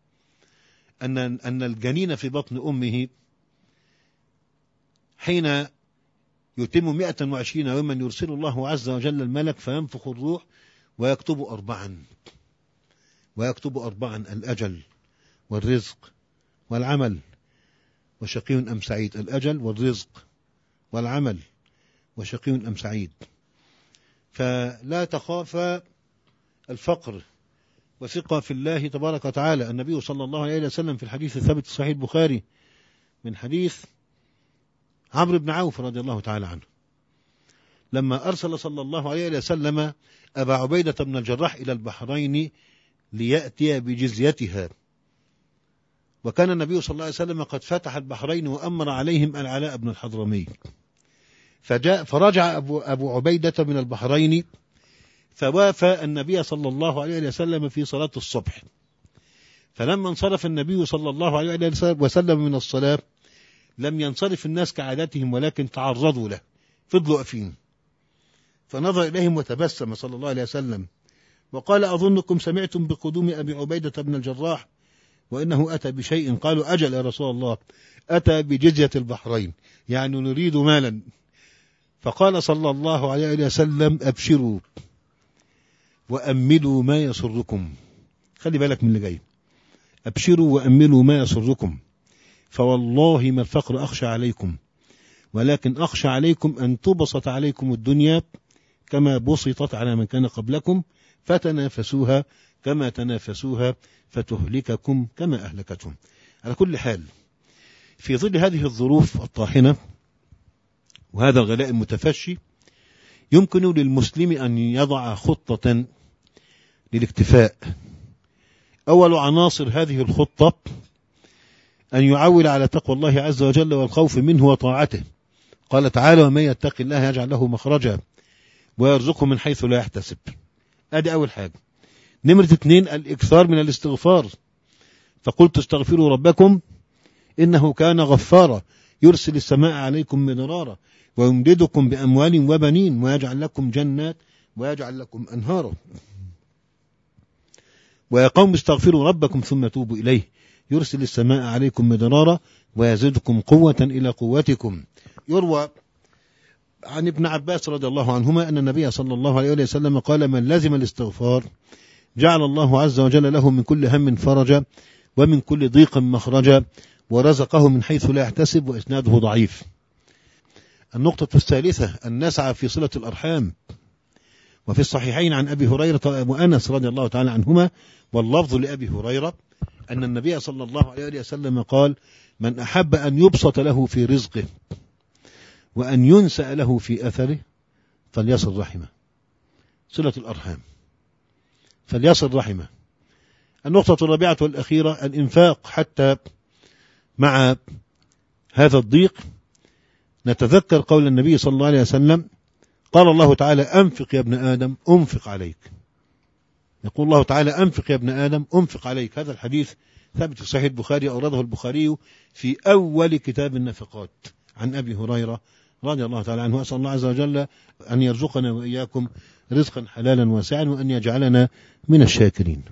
A: أن الجنين في بطن أمه حين يتم 120 يوما يرسل الله عز وجل الملك فينفخ الروح ويكتب أربعا: الأجل والرزق والعمل وشقي أم سعيد. الأجل والرزق والعمل وشقي أم سعيد. فلا تخاف الفقر وثقة في الله تبارك وتعالى. النبي صلى الله عليه وسلم في الحديث الثابت صحيح البخاري من حديث عمرو بن عوف رضي الله تعالى عنه لما أرسل صلى الله عليه وسلم أبا عبيدة بن الجراح إلى البحرين ليأتي بجزيتها، وكان النبي صلى الله عليه وسلم قد فتح البحرين وأمر عليهم العلاء بن الحضرمي، فرجع أبو عبيدة من البحرين فوافى النبي صلى الله عليه وسلم في صلاة الصبح. فلما انصرف النبي صلى الله عليه وسلم من الصلاة لم ينصرف الناس كعادتهم، ولكن تعرضوا له، فضلوا واقفين. فنظر إليهم وتبسم صلى الله عليه وسلم وقال: أظنكم سمعتم بقدوم أبي عبيدة بن الجراح وإنه أتى بشيء. قالوا: أجل يا رسول الله، أتى بجزية البحرين، يعني نريد مالا. فقال صلى الله عليه وسلم: أبشروا وأملوا ما يسركم. خلي بالك من اللي جاي: أبشروا وأملوا ما يسركم، فوالله ما الفقر أخشى عليكم، ولكن أخشى عليكم أن تبسط عليكم الدنيا كما بسطت على من كان قبلكم، فتنافسوها كما تنافسوها فتهلككم كما أهلكتهم. على كل حال، في ظل هذه الظروف الطاحنة وهذا الغلاء المتفشي، يمكن للمسلم أن يضع خطة للاكتفاء. أول عناصر هذه الخطة أن يعول على تقوى الله عز وجل والخوف منه وطاعته. قال تعالى: ومن يتق الله يجعل له مخرجا ويرزقه من حيث لا يحتسب. ادي أول حاجة. نمرة 2: الإكثار من الاستغفار. فقلت استغفروا ربكم إنه كان غفارا يرسل السماء عليكم مدرارا ويمددكم بأموال وبنين ويجعل لكم جنات ويجعل لكم أنهارا. ويا قوم استغفروا ربكم ثم توبوا إليه يرسل السماء عليكم مدرارا ويزدكم قوة إلى قوتكم. يروى عن ابن عباس رضي الله عنهما أن النبي صلى الله عليه وسلم قال: من لزم الاستغفار جعل الله عز وجل له من كل هم فرجا ومن كل ضيق مخرجا ورزقه من حيث لا يحتسب. وإسناده ضعيف. النقطة الثالثة: أن نسعى في صلة الأرحام. وفي الصحيحين عن أبي هريرة وأنس رضي الله تعالى عنهما واللفظ لأبي هريرة أن النبي صلى الله عليه وسلم قال: من أحب أن يبسط له في رزقه وأن ينسأ له في أثره فليصل رحمه. صلة الأرحام، فليصل رحمه. النقطة الرابعة والأخيرة: الإنفاق. حتى مع هذا الضيق نتذكر قول النبي صلى الله عليه وسلم: قال الله تعالى: أنفق يا ابن آدم أنفق عليك. يقول الله تعالى: أنفق يا ابن آدم أنفق عليك. هذا الحديث ثابت في صحيح البخاري، أورده البخاري في أول كتاب النفقات عن أبي هريرة رضي الله تعالى عنه. أسأل الله عز وجل أن يرزقنا وإياكم رزقا حلالا واسعا، وأن يجعلنا من الشاكرين.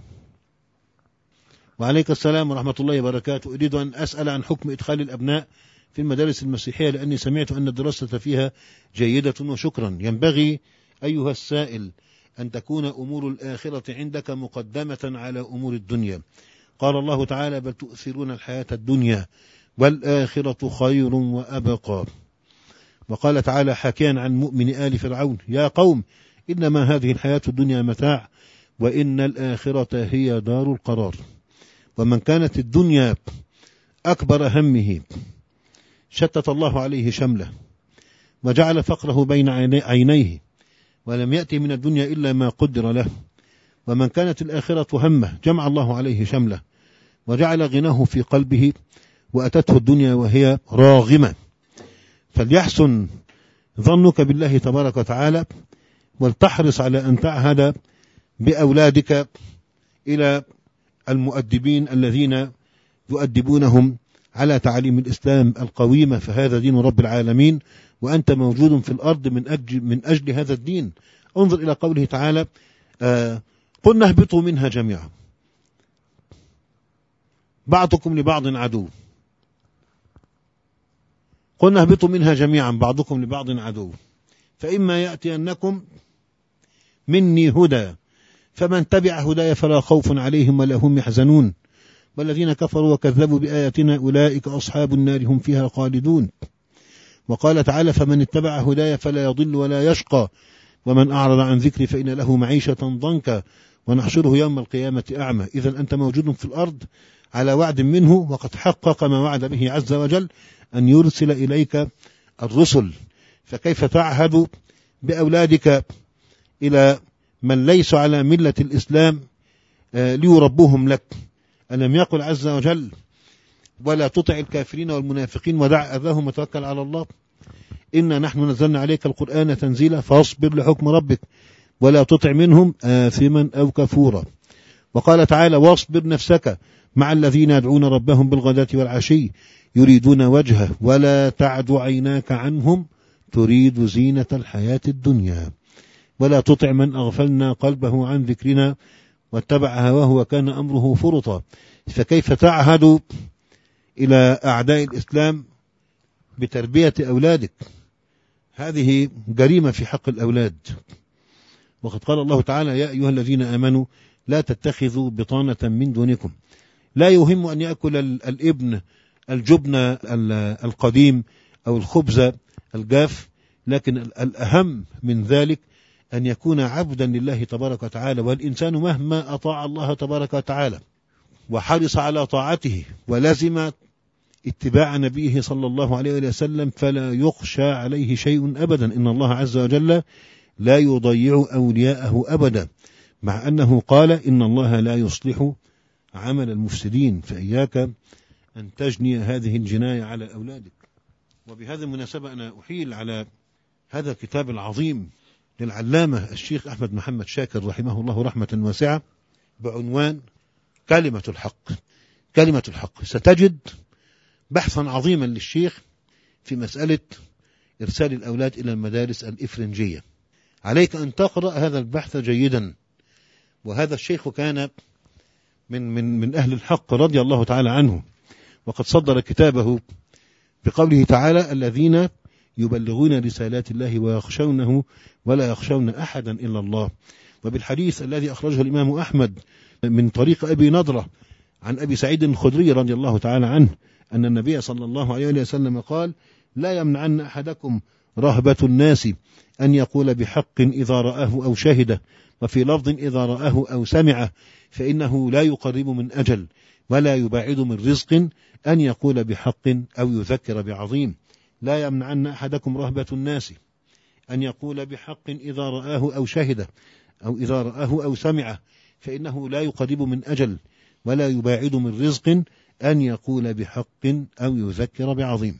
A: وعليك السلام ورحمة الله وبركاته. أريد أن أسأل عن حكم إدخال الأبناء في المدارس المسيحية، لأني سمعت أن الدراسة فيها جيدة وشكرا. ينبغي أيها السائل أن تكون أمور الآخرة عندك مقدمة على أمور الدنيا. قال الله تعالى: بل تؤثرون الحياة الدنيا والآخرة خير وأبقى. وقال تعالى حكيا عن مؤمن آل فرعون: يا قوم إنما هذه الحياة الدنيا متاع وإن الآخرة هي دار القرار. ومن كانت الدنيا أكبر همه شتت الله عليه شمله وجعل فقره بين عينيه ولم يأتي من الدنيا إلا ما قدر له. ومن كانت الآخرة همه جمع الله عليه شمله وجعل غناه في قلبه وأتته الدنيا وهي راغمة. فليحسن ظنك بالله تبارك وتعالى، ولتحرص على أن تعهد بأولادك إلى المؤدبين الذين يؤدبونهم على تعليم الإسلام القويمة، فهذا دين رب العالمين وأنت موجود في الأرض من أجل هذا الدين. انظر إلى قوله تعالى: قلنا اهبطوا منها جميعا بعضكم لبعض عدو. قلنا اهبطوا منها جميعا بعضكم لبعض عدو، فإما يأتينكم مني هدى فمن تبع هداي فلا خوف عليهم ولا هم يحزنون والذين كفروا وكذبوا بآياتنا أولئك أصحاب النار هم فيها خالدون. وقال تعالى: فمن اتبع هداي فلا يضل ولا يشقى ومن أعرض عن ذكري فإن له معيشة ضنكا ونحشره يوم القيامة أعمى. إذن أنت موجود في الأرض على وعد منه، وقد حقق ما وعد به عز وجل أن يرسل إليك الرسل، فكيف تعهد بأولادك إلى من ليس على ملة الإسلام ليربوهم لك؟ ألم يقل عز وجل: ولا تطع الكافرين والمنافقين ودع أذاهم وتوكل على الله؟ إنا نحن نزلنا عليك القرآن تنزيلا فاصبر لحكم ربك ولا تطع منهم آثما أو كفورا. وقال تعالى: واصبر نفسك مع الذين يدعون ربهم بالغداة والعشي يريدون وجهه ولا تعد عيناك عنهم تريد زينة الحياة الدنيا ولا تطع من أغفلنا قلبه عن ذكرنا واتبع هواه وكان أمره فرطا. فكيف تعهد إلى أعداء الإسلام بتربية أولادك؟ هذه جريمة في حق الأولاد. وقد قال الله تعالى: يا أيها الذين آمنوا لا تتخذوا بطانة من دونكم. لا يهم أن يأكل الابن الجبن القديم أو الخبز الجاف، لكن الأهم من ذلك أن يكون عبدا لله تبارك وتعالى. والإنسان مهما أطاع الله تبارك وتعالى وحرص على طاعته ولزم اتباع نبيه صلى الله عليه وسلم فلا يخشى عليه شيء أبدا. إن الله عز وجل لا يضيع أولياءه أبدا، مع أنه قال: إن الله لا يصلح عمل المفسدين. فإياك أن تجني هذه الجناية على أولادك. وبهذه المناسبة أنا أحيل على هذا الكتاب العظيم للعلامة الشيخ أحمد محمد شاكر رحمه الله رحمة واسعة بعنوان كلمة الحق. كلمة الحق. ستجد بحثا عظيما للشيخ في مسألة إرسال الأولاد إلى المدارس الإفرنجية. عليك أن تقرأ هذا البحث جيدا. وهذا الشيخ كان من أهل الحق رضي الله تعالى عنه، وقد صدر كتابه بقوله تعالى: الذين يبلغون رسالات الله ويخشونه ولا يخشون أحدا إلا الله. وبالحديث الذي أخرجه الإمام أحمد من طريق أبي نضرة عن أبي سعيد الخدري رضي الله تعالى عنه أن النبي صلى الله عليه وسلم قال: لا يمنعن أحدكم رهبة الناس أن يقول بحق إذا رآه أو شهده، وفي لفظ إذا رآه أو سمعه، فإنه لا يقرب من أجل ولا يبعد من رزق أن يقول بحق أو يذكر بعظيم. لا يمنعن أحدكم رهبة الناس أن يقول بحق إذا رآه أو شهده أو إذا رآه أو سمعه، فإنه لا يقرب من أجل ولا يباعد من رزق أن يقول بحق أو يذكر بعظيم.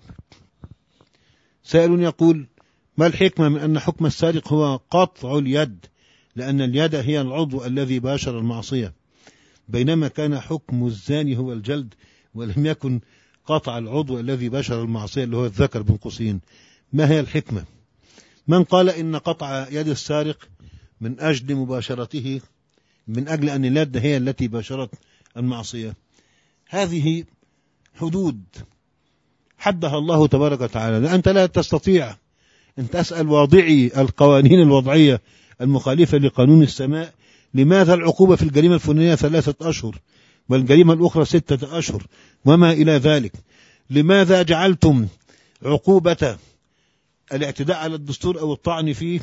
A: سائل يقول: ما الحكمة من أن حكم السارق هو قطع اليد، لأن اليد هي العضو الذي باشر المعصية؟ بينما كان حكم الزاني هو الجلد، ولم يكن قطع العضو الذي بشر المعصية اللي هو الذكر بين قوسين. ما هي الحكمة؟ من قال إن قطع يد السارق من أجل مباشرته، من أجل أن اليد هي التي باشرت المعصية. هذه حدود حدها الله تبارك وتعالى. أنت لا تستطيع أن تسأل واضعي القوانين الوضعية المخالفة لقانون السماء لماذا العقوبة في الجريمة الفلانية 3 أشهر والجريمة الأخرى 6 أشهر وما إلى ذلك. لماذا جعلتم عقوبة الاعتداء على الدستور أو الطعن فيه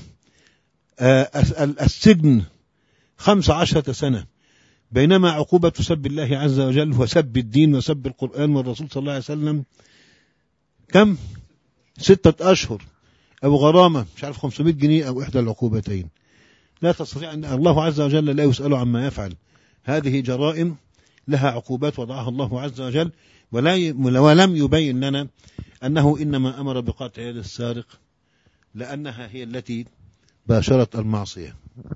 A: السجن 15 سنة، بينما عقوبة سب الله عز وجل وسب الدين وسب القرآن والرسول صلى الله عليه وسلم كم؟ 6 أشهر، أو غرامة مش عارف 500 جنيه أو إحدى العقوبتين. لا تستطيع أن الله عز وجل لا يسأل عما يفعل. هذه جرائم لها عقوبات وضعها الله عز وجل، ولم يبين لنا أنه إنما أمر بقطع يد السارق لأنها هي التي باشرت المعصية.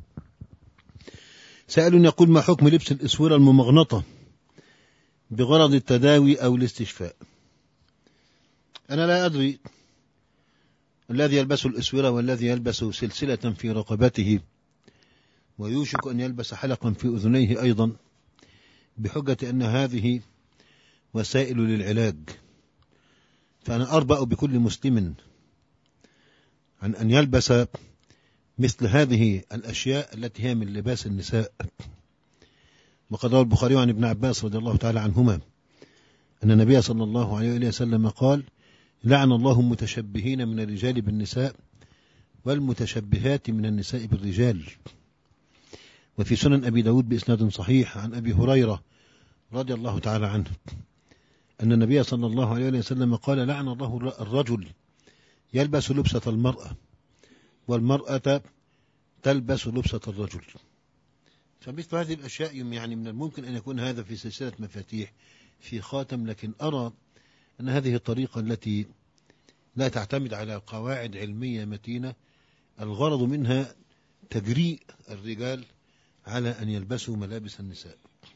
A: سائل يقول: ما حكم لبس الإسورة الممغنطة بغرض التداوي أو الاستشفاء؟ أنا لا أدري الذي يلبس الإسورة والذي يلبس سلسلة في رقبته ويوشك أن يلبس حلقا في أذنيه أيضا بحجة أن هذه وسائل للعلاج. فأنا أربأ بكل مسلم عن أن يلبس مثل هذه الأشياء التي هي من لباس النساء. وقد روى البخاري عن ابن عباس رضي الله تعالى عنهما أن النبي صلى الله عليه وسلم قال: لعن الله المتشبهين من الرجال بالنساء والمتشبهات من النساء بالرجال. وفي سنن أبي داود بإسناد صحيح عن أبي هريرة رضي الله تعالى عنه أن النبي صلى الله عليه وسلم قال: لعن الله الرجل يلبس لبسة المرأة والمرأة تلبس لبسة الرجل. فمثل هذه الأشياء يعني من الممكن أن يكون هذا في سلسلة مفاتيح في خاتم، لكن أرى أن هذه الطريقة التي لا تعتمد على قواعد علمية متينة الغرض منها تجريء الرجال على أن يلبسوا ملابس النساء.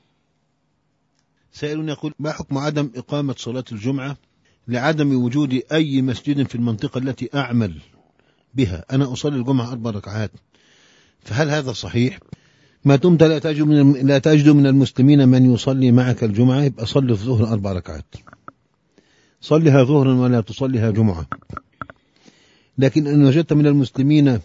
A: سائل يقول: ما حكم عدم إقامة صلاة الجمعة لعدم وجود أي مسجد في المنطقة التي أعمل بها؟ أنا أصلي الجمعة 4 ركعات، فهل هذا صحيح؟ ما دمت لا تجد من المسلمين من يصلي معك الجمعة يبقى صلي الظهر 4 ركعات، صلها ظهرا ولا تصليها جمعة. لكن إن وجدت من المسلمين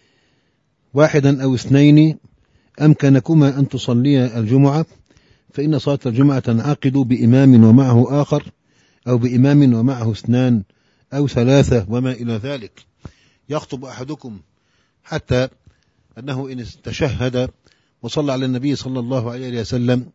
A: 1 أو 2 أمكنكما أن تصليا الجمعة، فإن صلاة الجمعة تنعقد بإمام ومعه آخر، أو بإمام ومعه 2 أو 3 وما إلى ذلك. يخطب أحدكم حتى أنه إن تشهد وصلى على النبي صلى الله عليه وسلم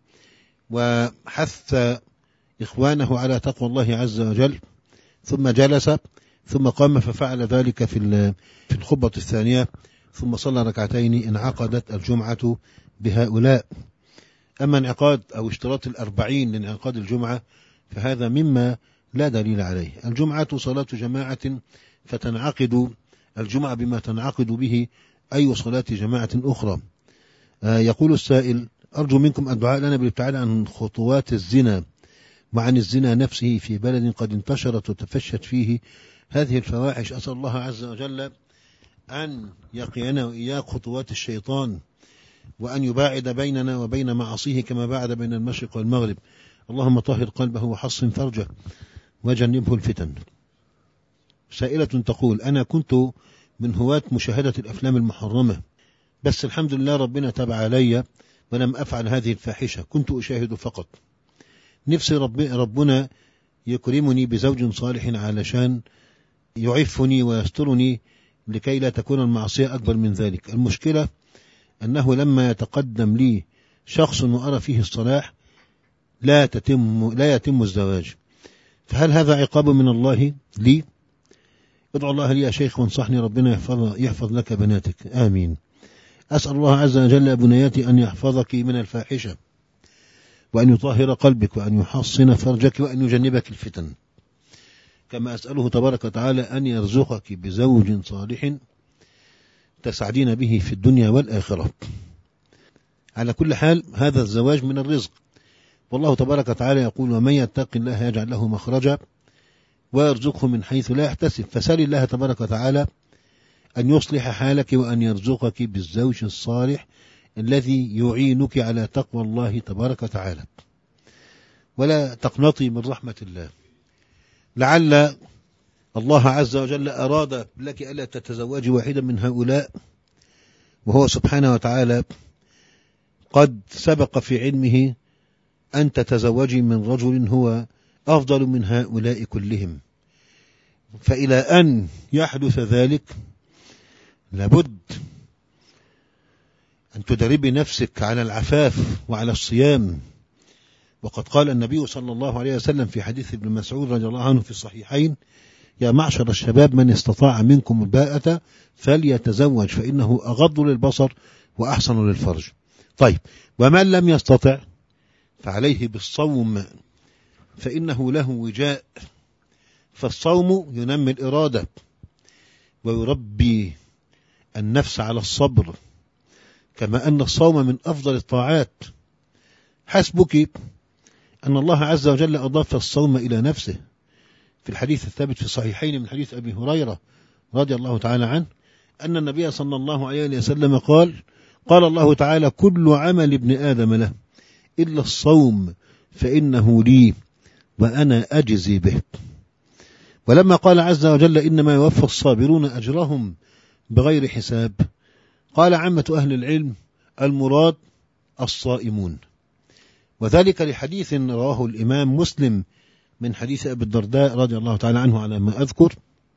A: وحث إخوانه على تقوى الله عز وجل، ثم جلس ثم قام ففعل ذلك في الخطبة الثانية، ثم صلى 2 ركعتين، انعقدت الجمعة بهؤلاء. أما انعقاد أو اشتراط 40 لانعقاد الجمعة فهذا مما لا دليل عليه. الجمعة صلاة جماعة، فتنعقد الجمعة بما تنعقد به أي صلاة جماعة أخرى. يقول السائل: أرجو منكم الدعاء لنا بالابتعاد عن خطوات الزنا وعن الزنا نفسه في بلد قد انتشرت وتفشت فيه هذه الفواحش. أسأل الله عز وجل أن يقينا وإياك خطوات الشيطان، وأن يباعد بيننا وبين معاصيه كما باعد بين المشرق والمغرب. اللهم طهر قلبه وحصن فرجه وجنبه الفتن. سائلة تقول: أنا كنت من هواة مشاهدة الأفلام المحرمة، بس الحمد لله ربنا تاب علي ولم أفعل هذه الفاحشة، كنت أشاهد فقط. نفسي ربنا يكرمني بزوج صالح علشان يعفني ويسترني لكي لا تكون المعصية أكبر من ذلك. المشكلة أنه لما يتقدم لي شخص وأرى فيه الصلاح لا يتم الزواج. فهل هذا عقاب من الله لي؟ ادعو الله لي يا شيخ وانصحني، ربنا يحفظ لك بناتك، آمين. أسأل الله عز وجل يا بنياتي أن يحفظك من الفاحشة، وأن يطهر قلبك، وأن يحصن فرجك، وأن يجنبك الفتن، كما أسأله تبارك وتعالى أن يرزقك بزوج صالح تسعدين به في الدنيا والآخرة. على كل حال هذا الزواج من الرزق، والله تبارك وتعالى يقول ومن يتق الله يجعل له مخرجا ويرزقه من حيث لا يحتسب. فسأل الله تبارك وتعالى أن يصلح حالك وأن يرزقك بالزوج الصالح الذي يعينك على تقوى الله تبارك وتعالى. ولا تقنطي من رحمة الله، لعل الله عز وجل أراد لك ألا تتزوجي واحدا من هؤلاء، وهو سبحانه وتعالى قد سبق في علمه أن تتزوجي من رجل هو أفضل من هؤلاء كلهم. فإلى أن يحدث ذلك لابد أن تدربي نفسك على العفاف وعلى الصيام. وقد قال النبي صلى الله عليه وسلم في حديث ابن مسعود رضي الله عنه في الصحيحين يا معشر الشباب من استطاع منكم الباءة فليتزوج فإنه أغض للبصر وأحسن للفرج. طيب، ومن لم يستطع فعليه بالصوم فإنه له وجاء. فالصوم ينمي الإرادة ويربي النفس على الصبر، كما أن الصوم من أفضل الطاعات. حسبك أن الله عز وجل أضاف الصوم إلى نفسه في الحديث الثابت في الصحيحين من حديث أبي هريرة رضي الله تعالى عنه أن النبي صلى الله عليه وسلم قال الله تعالى كل عمل ابن آدم له إلا الصوم فإنه لي وأنا أجزي به. ولما قال عز وجل إنما يوفى الصابرون أجرهم بغير حساب قال عامة أهل العلم المراد الصائمون، وذلك لحديث رواه الإمام مسلم من حديث أبي الدرداء رضي الله تعالى عنه على ما أذكر،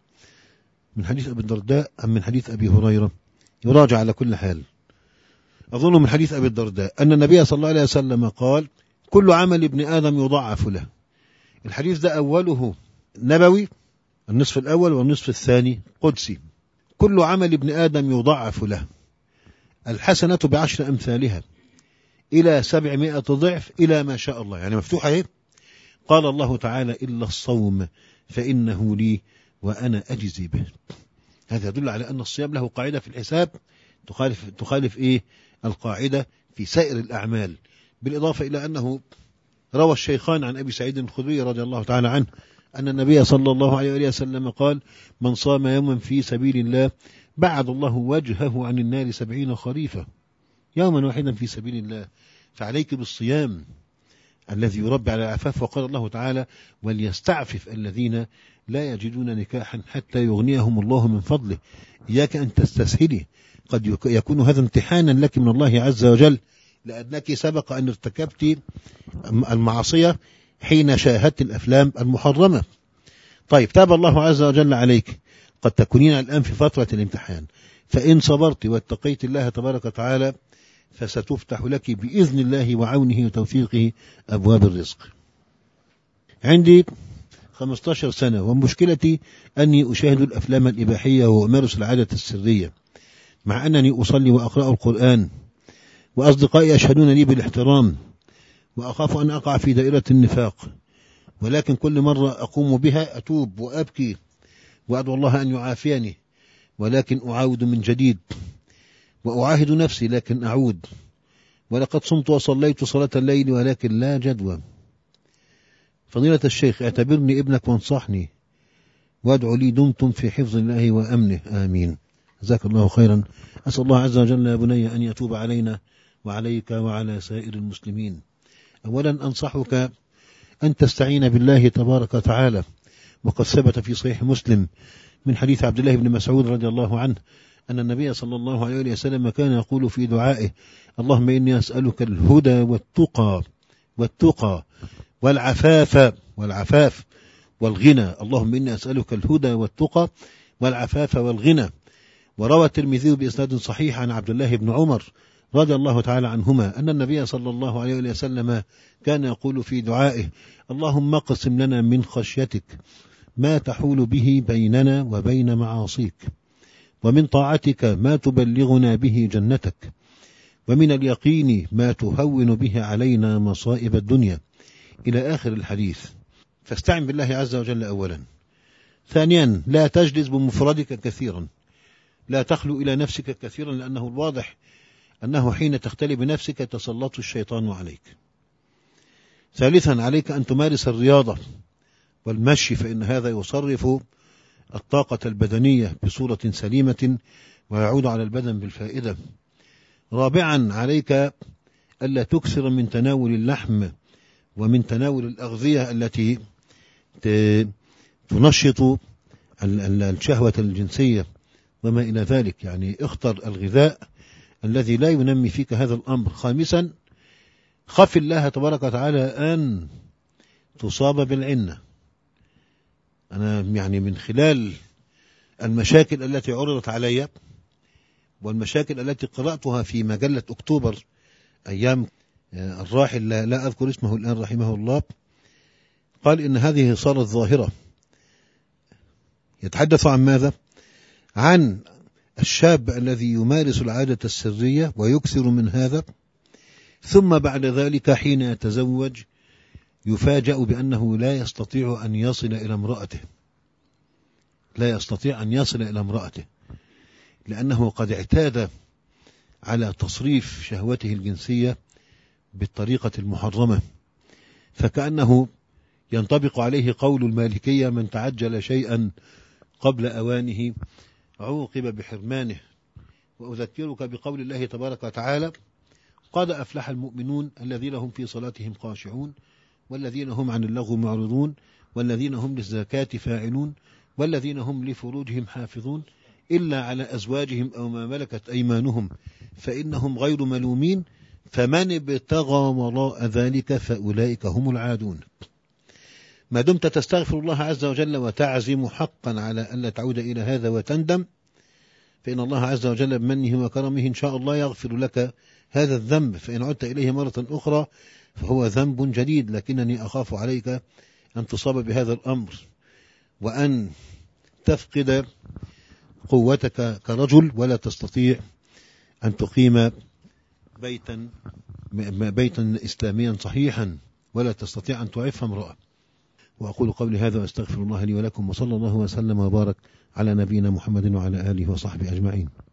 A: من حديث أبي الدرداء أم من حديث أبي هريرة، يراجع على كل حال، أظن من حديث أبي الدرداء أن النبي صلى الله عليه وسلم قال كل عمل ابن آدم يضاعف له. الحديث ده أوله نبوي النصف الأول والنصف الثاني قدسي. كل عمل ابن آدم يضاعف له الحسنة ب10 أمثالها إلى 700 ضعف إلى ما شاء الله، يعني مفتوحة اهي. قال الله تعالى إلا الصوم فإنه لي وأنا أجزي به. هذا يدل على أن الصيام له قاعدة في الحساب تخالف إيه القاعدة في سائر الأعمال، بالإضافة إلى أنه روى الشيخان عن أبي سعيد الخدري رضي الله تعالى عنه أن النبي صلى الله عليه وسلم قال من صام يوما في سبيل الله بعد الله وجهه عن النار 70 خريفا، يوما واحدا في سبيل الله. فعليك بالصيام الذي يربي على العفاف. وقال الله تعالى وليستعفف الذين لا يجدون نكاحا حتى يغنيهم الله من فضله. إياك أن تستسهلي، قد يكون هذا امتحانا لك من الله عز وجل لأنك سبق أن ارتكبت المعصية حين شاهدت الأفلام المحرمة. طيب، تاب الله عز وجل عليك، قد تكونين الآن في فترة الامتحان، فإن صبرت واتقيت الله تبارك وتعالى فستفتح لك بإذن الله وعونه وتوفيقه أبواب الرزق. عندي 15 سنة ومشكلتي أني أشاهد الأفلام الإباحية وأمارس العادة السرية، مع أنني أصلي وأقرأ القرآن وأصدقائي يشهدون لي بالاحترام، وأخاف أن أقع في دائرة النفاق، ولكن كل مرة أقوم بها أتوب وأبكي وأدعو الله أن يعافيني، ولكن أعاود من جديد وأعاهد نفسي لكن أعود. ولقد صمت وصليت صلاة الليل ولكن لا جدوى. فضيلة الشيخ اعتبرني ابنك وانصحني وادعو لي دمتم في حفظ الله وأمنه آمين. جزاك الله خيرا. أسأل الله عز وجل يا بني أن يتوب علينا وعليك وعلى سائر المسلمين. أولا أنصحك أن تستعين بالله تبارك وتعالى، وقد ثبت في صحيح مسلم من حديث عبد الله بن مسعود رضي الله عنه أن النبي صلى الله عليه وسلم كان يقول في دعائه اللهم إني أسألك الهدى والتقى والعفاف والغنى. اللهم إني أسألك الهدى والتقى والعفاف والغنى. وروى الترمذي بإسناد صحيح عن عبد الله بن عمر رضي الله تعالى عنهما أن النبي صلى الله عليه وسلم كان يقول في دعائه اللهم اقسم لنا من خشيتك ما تحول به بيننا وبين معاصيك، ومن طاعتك ما تبلغنا به جنتك، ومن اليقين ما تهون به علينا مصائب الدنيا، إلى آخر الحديث. فاستعن بالله عز وجل أولا. ثانيا لا تجلس بمفردك كثيرا، لا تخلو إلى نفسك كثيرا، لأنه الواضح أنه حين تختلي بنفسك يتسلط الشيطان عليك. ثالثا عليك أن تمارس الرياضة والمشي، فإن هذا يصرف الطاقة البدنية بصورة سليمة ويعود على البدن بالفائدة. رابعا عليك ألا تكثر من تناول اللحم ومن تناول الأغذية التي تنشط الشهوة الجنسية وما إلى ذلك، يعني اختر الغذاء الذي لا ينمي فيك هذا الأمر. خامسا خف الله تبارك وتعالى أن تصاب بالعنة. أنا يعني من خلال المشاكل التي عرضت علي والمشاكل التي قرأتها في مجلة أكتوبر أيام الراحل لا أذكر اسمه الآن رحمه الله، قال إن هذه صارت ظاهرة. يتحدث عن ماذا؟ عن الشاب الذي يمارس العادة السرية ويكثر من هذا، ثم بعد ذلك حين يتزوج يفاجأ بأنه لا يستطيع أن يصل إلى امرأته، لا يستطيع أن يصل إلى امرأته، لأنه قد اعتاد على تصريف شهوته الجنسية بالطريقة المحرمة، فكأنه ينطبق عليه قول المالكية: من تعجل شيئا قبل أوانه عوقب بحرمانه. وأذكرك بقول الله تبارك وتعالى: قد أفلح المؤمنون الذين هم في صلاتهم خاشعون والذين هم عن اللغو معرضون والذين هم للزكاة فاعلون والذين هم لفروجهم حافظون إلا على أزواجهم أو ما ملكت أيمانهم فإنهم غير ملومين فمن ابتغى وراء ذلك فأولئك هم العادون. ما دمت تستغفر الله عز وجل وتعزم حقا على أن لا تعود إلى هذا وتندم، فإن الله عز وجل بمنه وكرمه إن شاء الله يغفر لك هذا الذنب، فإن عدت إليه مرة أخرى فهو ذنب جديد. لكنني أخاف عليك أن تصاب بهذا الأمر وأن تفقد قوتك كرجل ولا تستطيع أن تقيم بيتا إسلاميا صحيحا ولا تستطيع أن تعف امرأة. وأقول قولي هذا وأستغفر الله لي ولكم، وصلى الله وسلم وبارك على نبينا محمد وعلى آله وصحبه أجمعين.